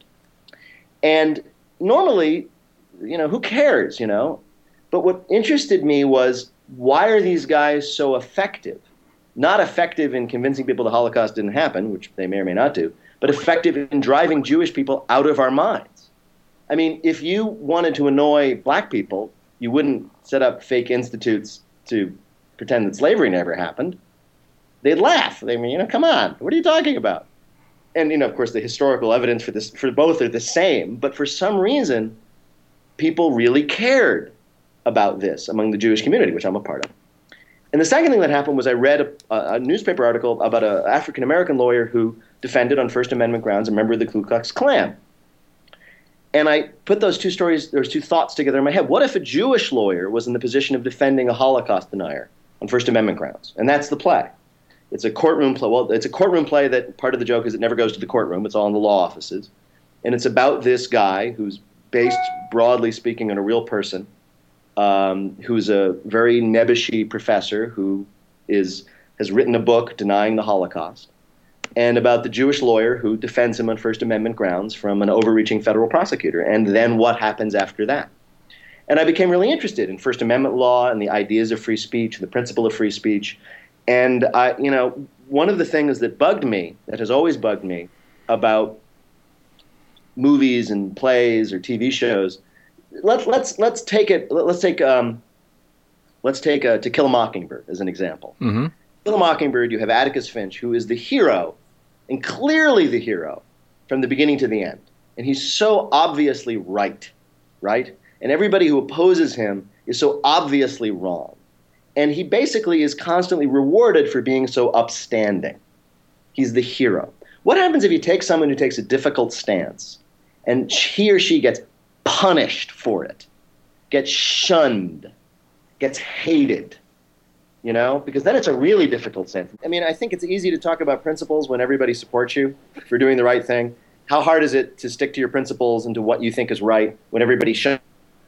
And normally, you know, who cares, you know? But what interested me was, why are these guys so effective? Not effective in convincing people the Holocaust didn't happen, which they may or may not do, but effective in driving Jewish people out of our minds. I mean, if you wanted to annoy black people, you wouldn't set up fake institutes to pretend that slavery never happened. They'd laugh. They mean, you know, come on, what are you talking about? And, you know, of course, the historical evidence for this, for both are the same. But for some reason, people really cared about this among the Jewish community, which I'm a part of. And the second thing that happened was I read a, a newspaper article about an African-American lawyer who defended on First Amendment grounds a member of the Ku Klux Klan. And I put those two stories, those two thoughts together in my head. What if a Jewish lawyer was in the position of defending a Holocaust denier on First Amendment grounds? And that's the play. It's a courtroom play. Well, it's a courtroom play that part of the joke is it never goes to the courtroom. It's all in the law offices. And it's about this guy who's based, broadly speaking, on a real person, um, who's a very nebbishy professor who is has written a book denying the Holocaust. and about the Jewish lawyer who defends him on First Amendment grounds from an overreaching federal prosecutor, and then what happens after that. And I became really interested in First Amendment law and the ideas of free speech, the principle of free speech. And I, you know, one of the things that bugged me, that has always bugged me about movies and plays or T V shows, let's let's let's take it. Let's take um, let's take uh, To Kill a Mockingbird as an example. Mm-hmm. To Kill a Mockingbird, you have Atticus Finch, who is the hero, and clearly the hero, from the beginning to the end, and he's so obviously right, right, and everybody who opposes him is so obviously wrong, and he basically is constantly rewarded for being so upstanding. He's the hero. What happens if you take someone who takes a difficult stance, and he or she gets punished for it, gets shunned, gets hated, you know? Because then it's a really difficult stance. I mean, I think it's easy to talk about principles when everybody supports you for doing the right thing. How hard is it to stick to your principles and to what you think is right when everybody shuns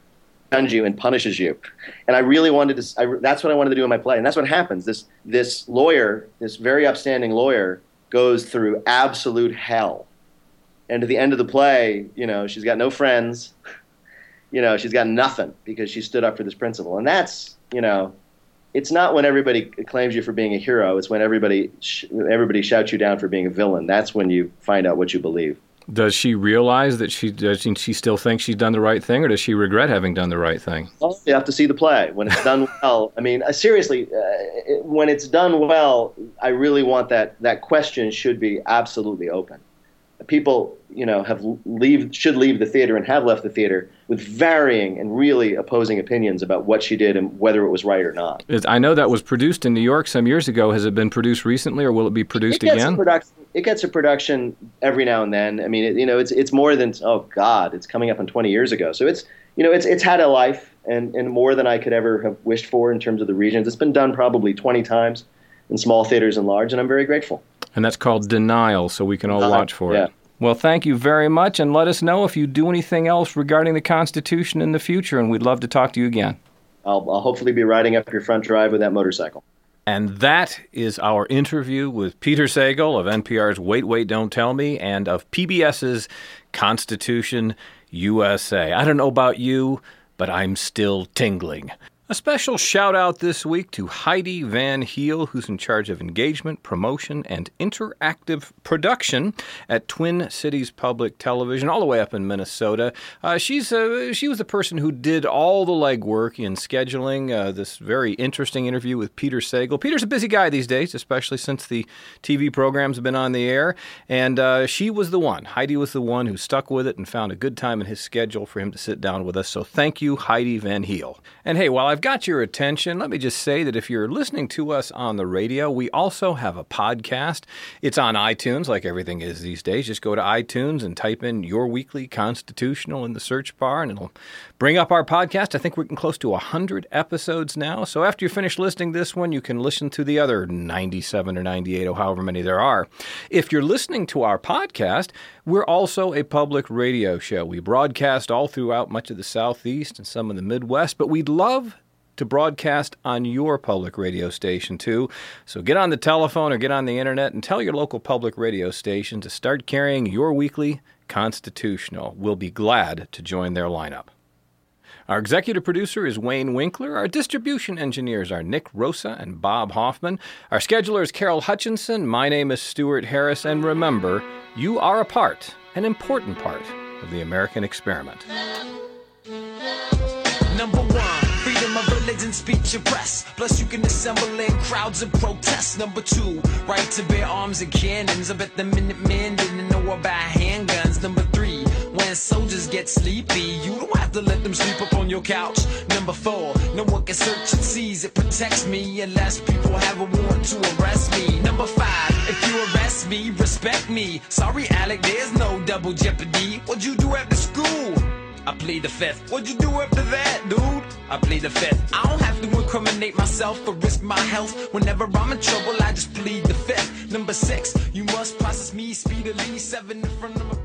you and punishes you? And I really wanted to, I, that's what I wanted to do in my play. And that's what happens. This, this lawyer, this very upstanding lawyer, goes through absolute hell. And at the end of the play, you know, she's got no friends. You know, she's got nothing because she stood up for this principle. And that's, you know, it's not when everybody claims you for being a hero. It's when everybody sh- everybody shouts you down for being a villain. That's when you find out what you believe. Does she realize that she does she still thinks she's done the right thing, or does she regret having done the right thing? Well, you have to see the play. When it's done well, I mean, uh, seriously, uh, it, when it's done well, I really want that that question should be absolutely open. People, you know, have leave should leave the theater and have left the theater with varying and really opposing opinions about what she did and whether it was right or not. I know that was produced in New York some years ago. Has it been produced recently, or will it be produced it gets again? A production, it gets a production every now and then. I mean, it, you know, it's it's more than oh God, it's coming up on twenty years ago. So it's you know, it's it's had a life and and more than I could ever have wished for in terms of the regions. It's been done probably twenty times in small theaters and large, and I'm very grateful. And that's called Denial, so we can all Denial. watch for yeah. it. Well, thank you very much, and let us know if you do anything else regarding the Constitution in the future, and we'd love to talk to you again. I'll, I'll hopefully be riding up your front drive with that motorcycle. And that is our interview with Peter Sagal of N P R's Wait, Wait, Don't Tell Me and of PBS's Constitution U S A. I don't know about you, but I'm still tingling. A special shout-out this week to Heidi Van Heel, who's in charge of engagement, promotion, and interactive production at Twin Cities Public Television, all the way up in Minnesota. Uh, she's uh, she was the person who did all the legwork in scheduling uh, this very interesting interview with Peter Sagal. Peter's a busy guy these days, especially since the T V programs have been on the air, and uh, she was the one. Heidi was the one who stuck with it and found a good time in his schedule for him to sit down with us, so thank you, Heidi Van Heel. And hey, while I've got your attention, let me just say that if you're listening to us on the radio, we also have a podcast. It's on iTunes, like everything is these days. Just go to iTunes and type in Your Weekly Constitutional in the search bar, and it'll bring up our podcast. I think we're getting close to one hundred episodes now. So after you finish listening to this one, you can listen to the other ninety-seven or ninety-eight or however many there are. If you're listening to our podcast, we're also a public radio show. We broadcast all throughout much of the Southeast and some of the Midwest, but we'd love to broadcast on your public radio station, too. So get on the telephone or get on the internet and tell your local public radio station to start carrying Your Weekly Constitutional. We'll be glad to join their lineup. Our executive producer is Wayne Winkler. Our distribution engineers are Nick Rosa and Bob Hoffman. Our scheduler is Carol Hutchinson. My name is Stuart Harris. And remember, you are a part, an important part, of the American experiment. Number one. Freedom of religion, speech, and press. Plus, you can assemble in crowds and protest. Number two, right to bear arms and cannons. I bet the Minutemen didn't know about handguns. Number three, when soldiers get sleepy, you don't have to let them sleep up on your couch. Number four, no one can search and seize. It protects me unless people have a warrant to arrest me. Number five, if you arrest me, respect me. Sorry, Alec, there's no double jeopardy. What'd you do after school? I plead the fifth. What'd you do after that, dude? I plead the fifth. I don't have to incriminate myself or risk my health. Whenever I'm in trouble, I just plead the fifth. Number six, you must process me speedily. Seven in front of a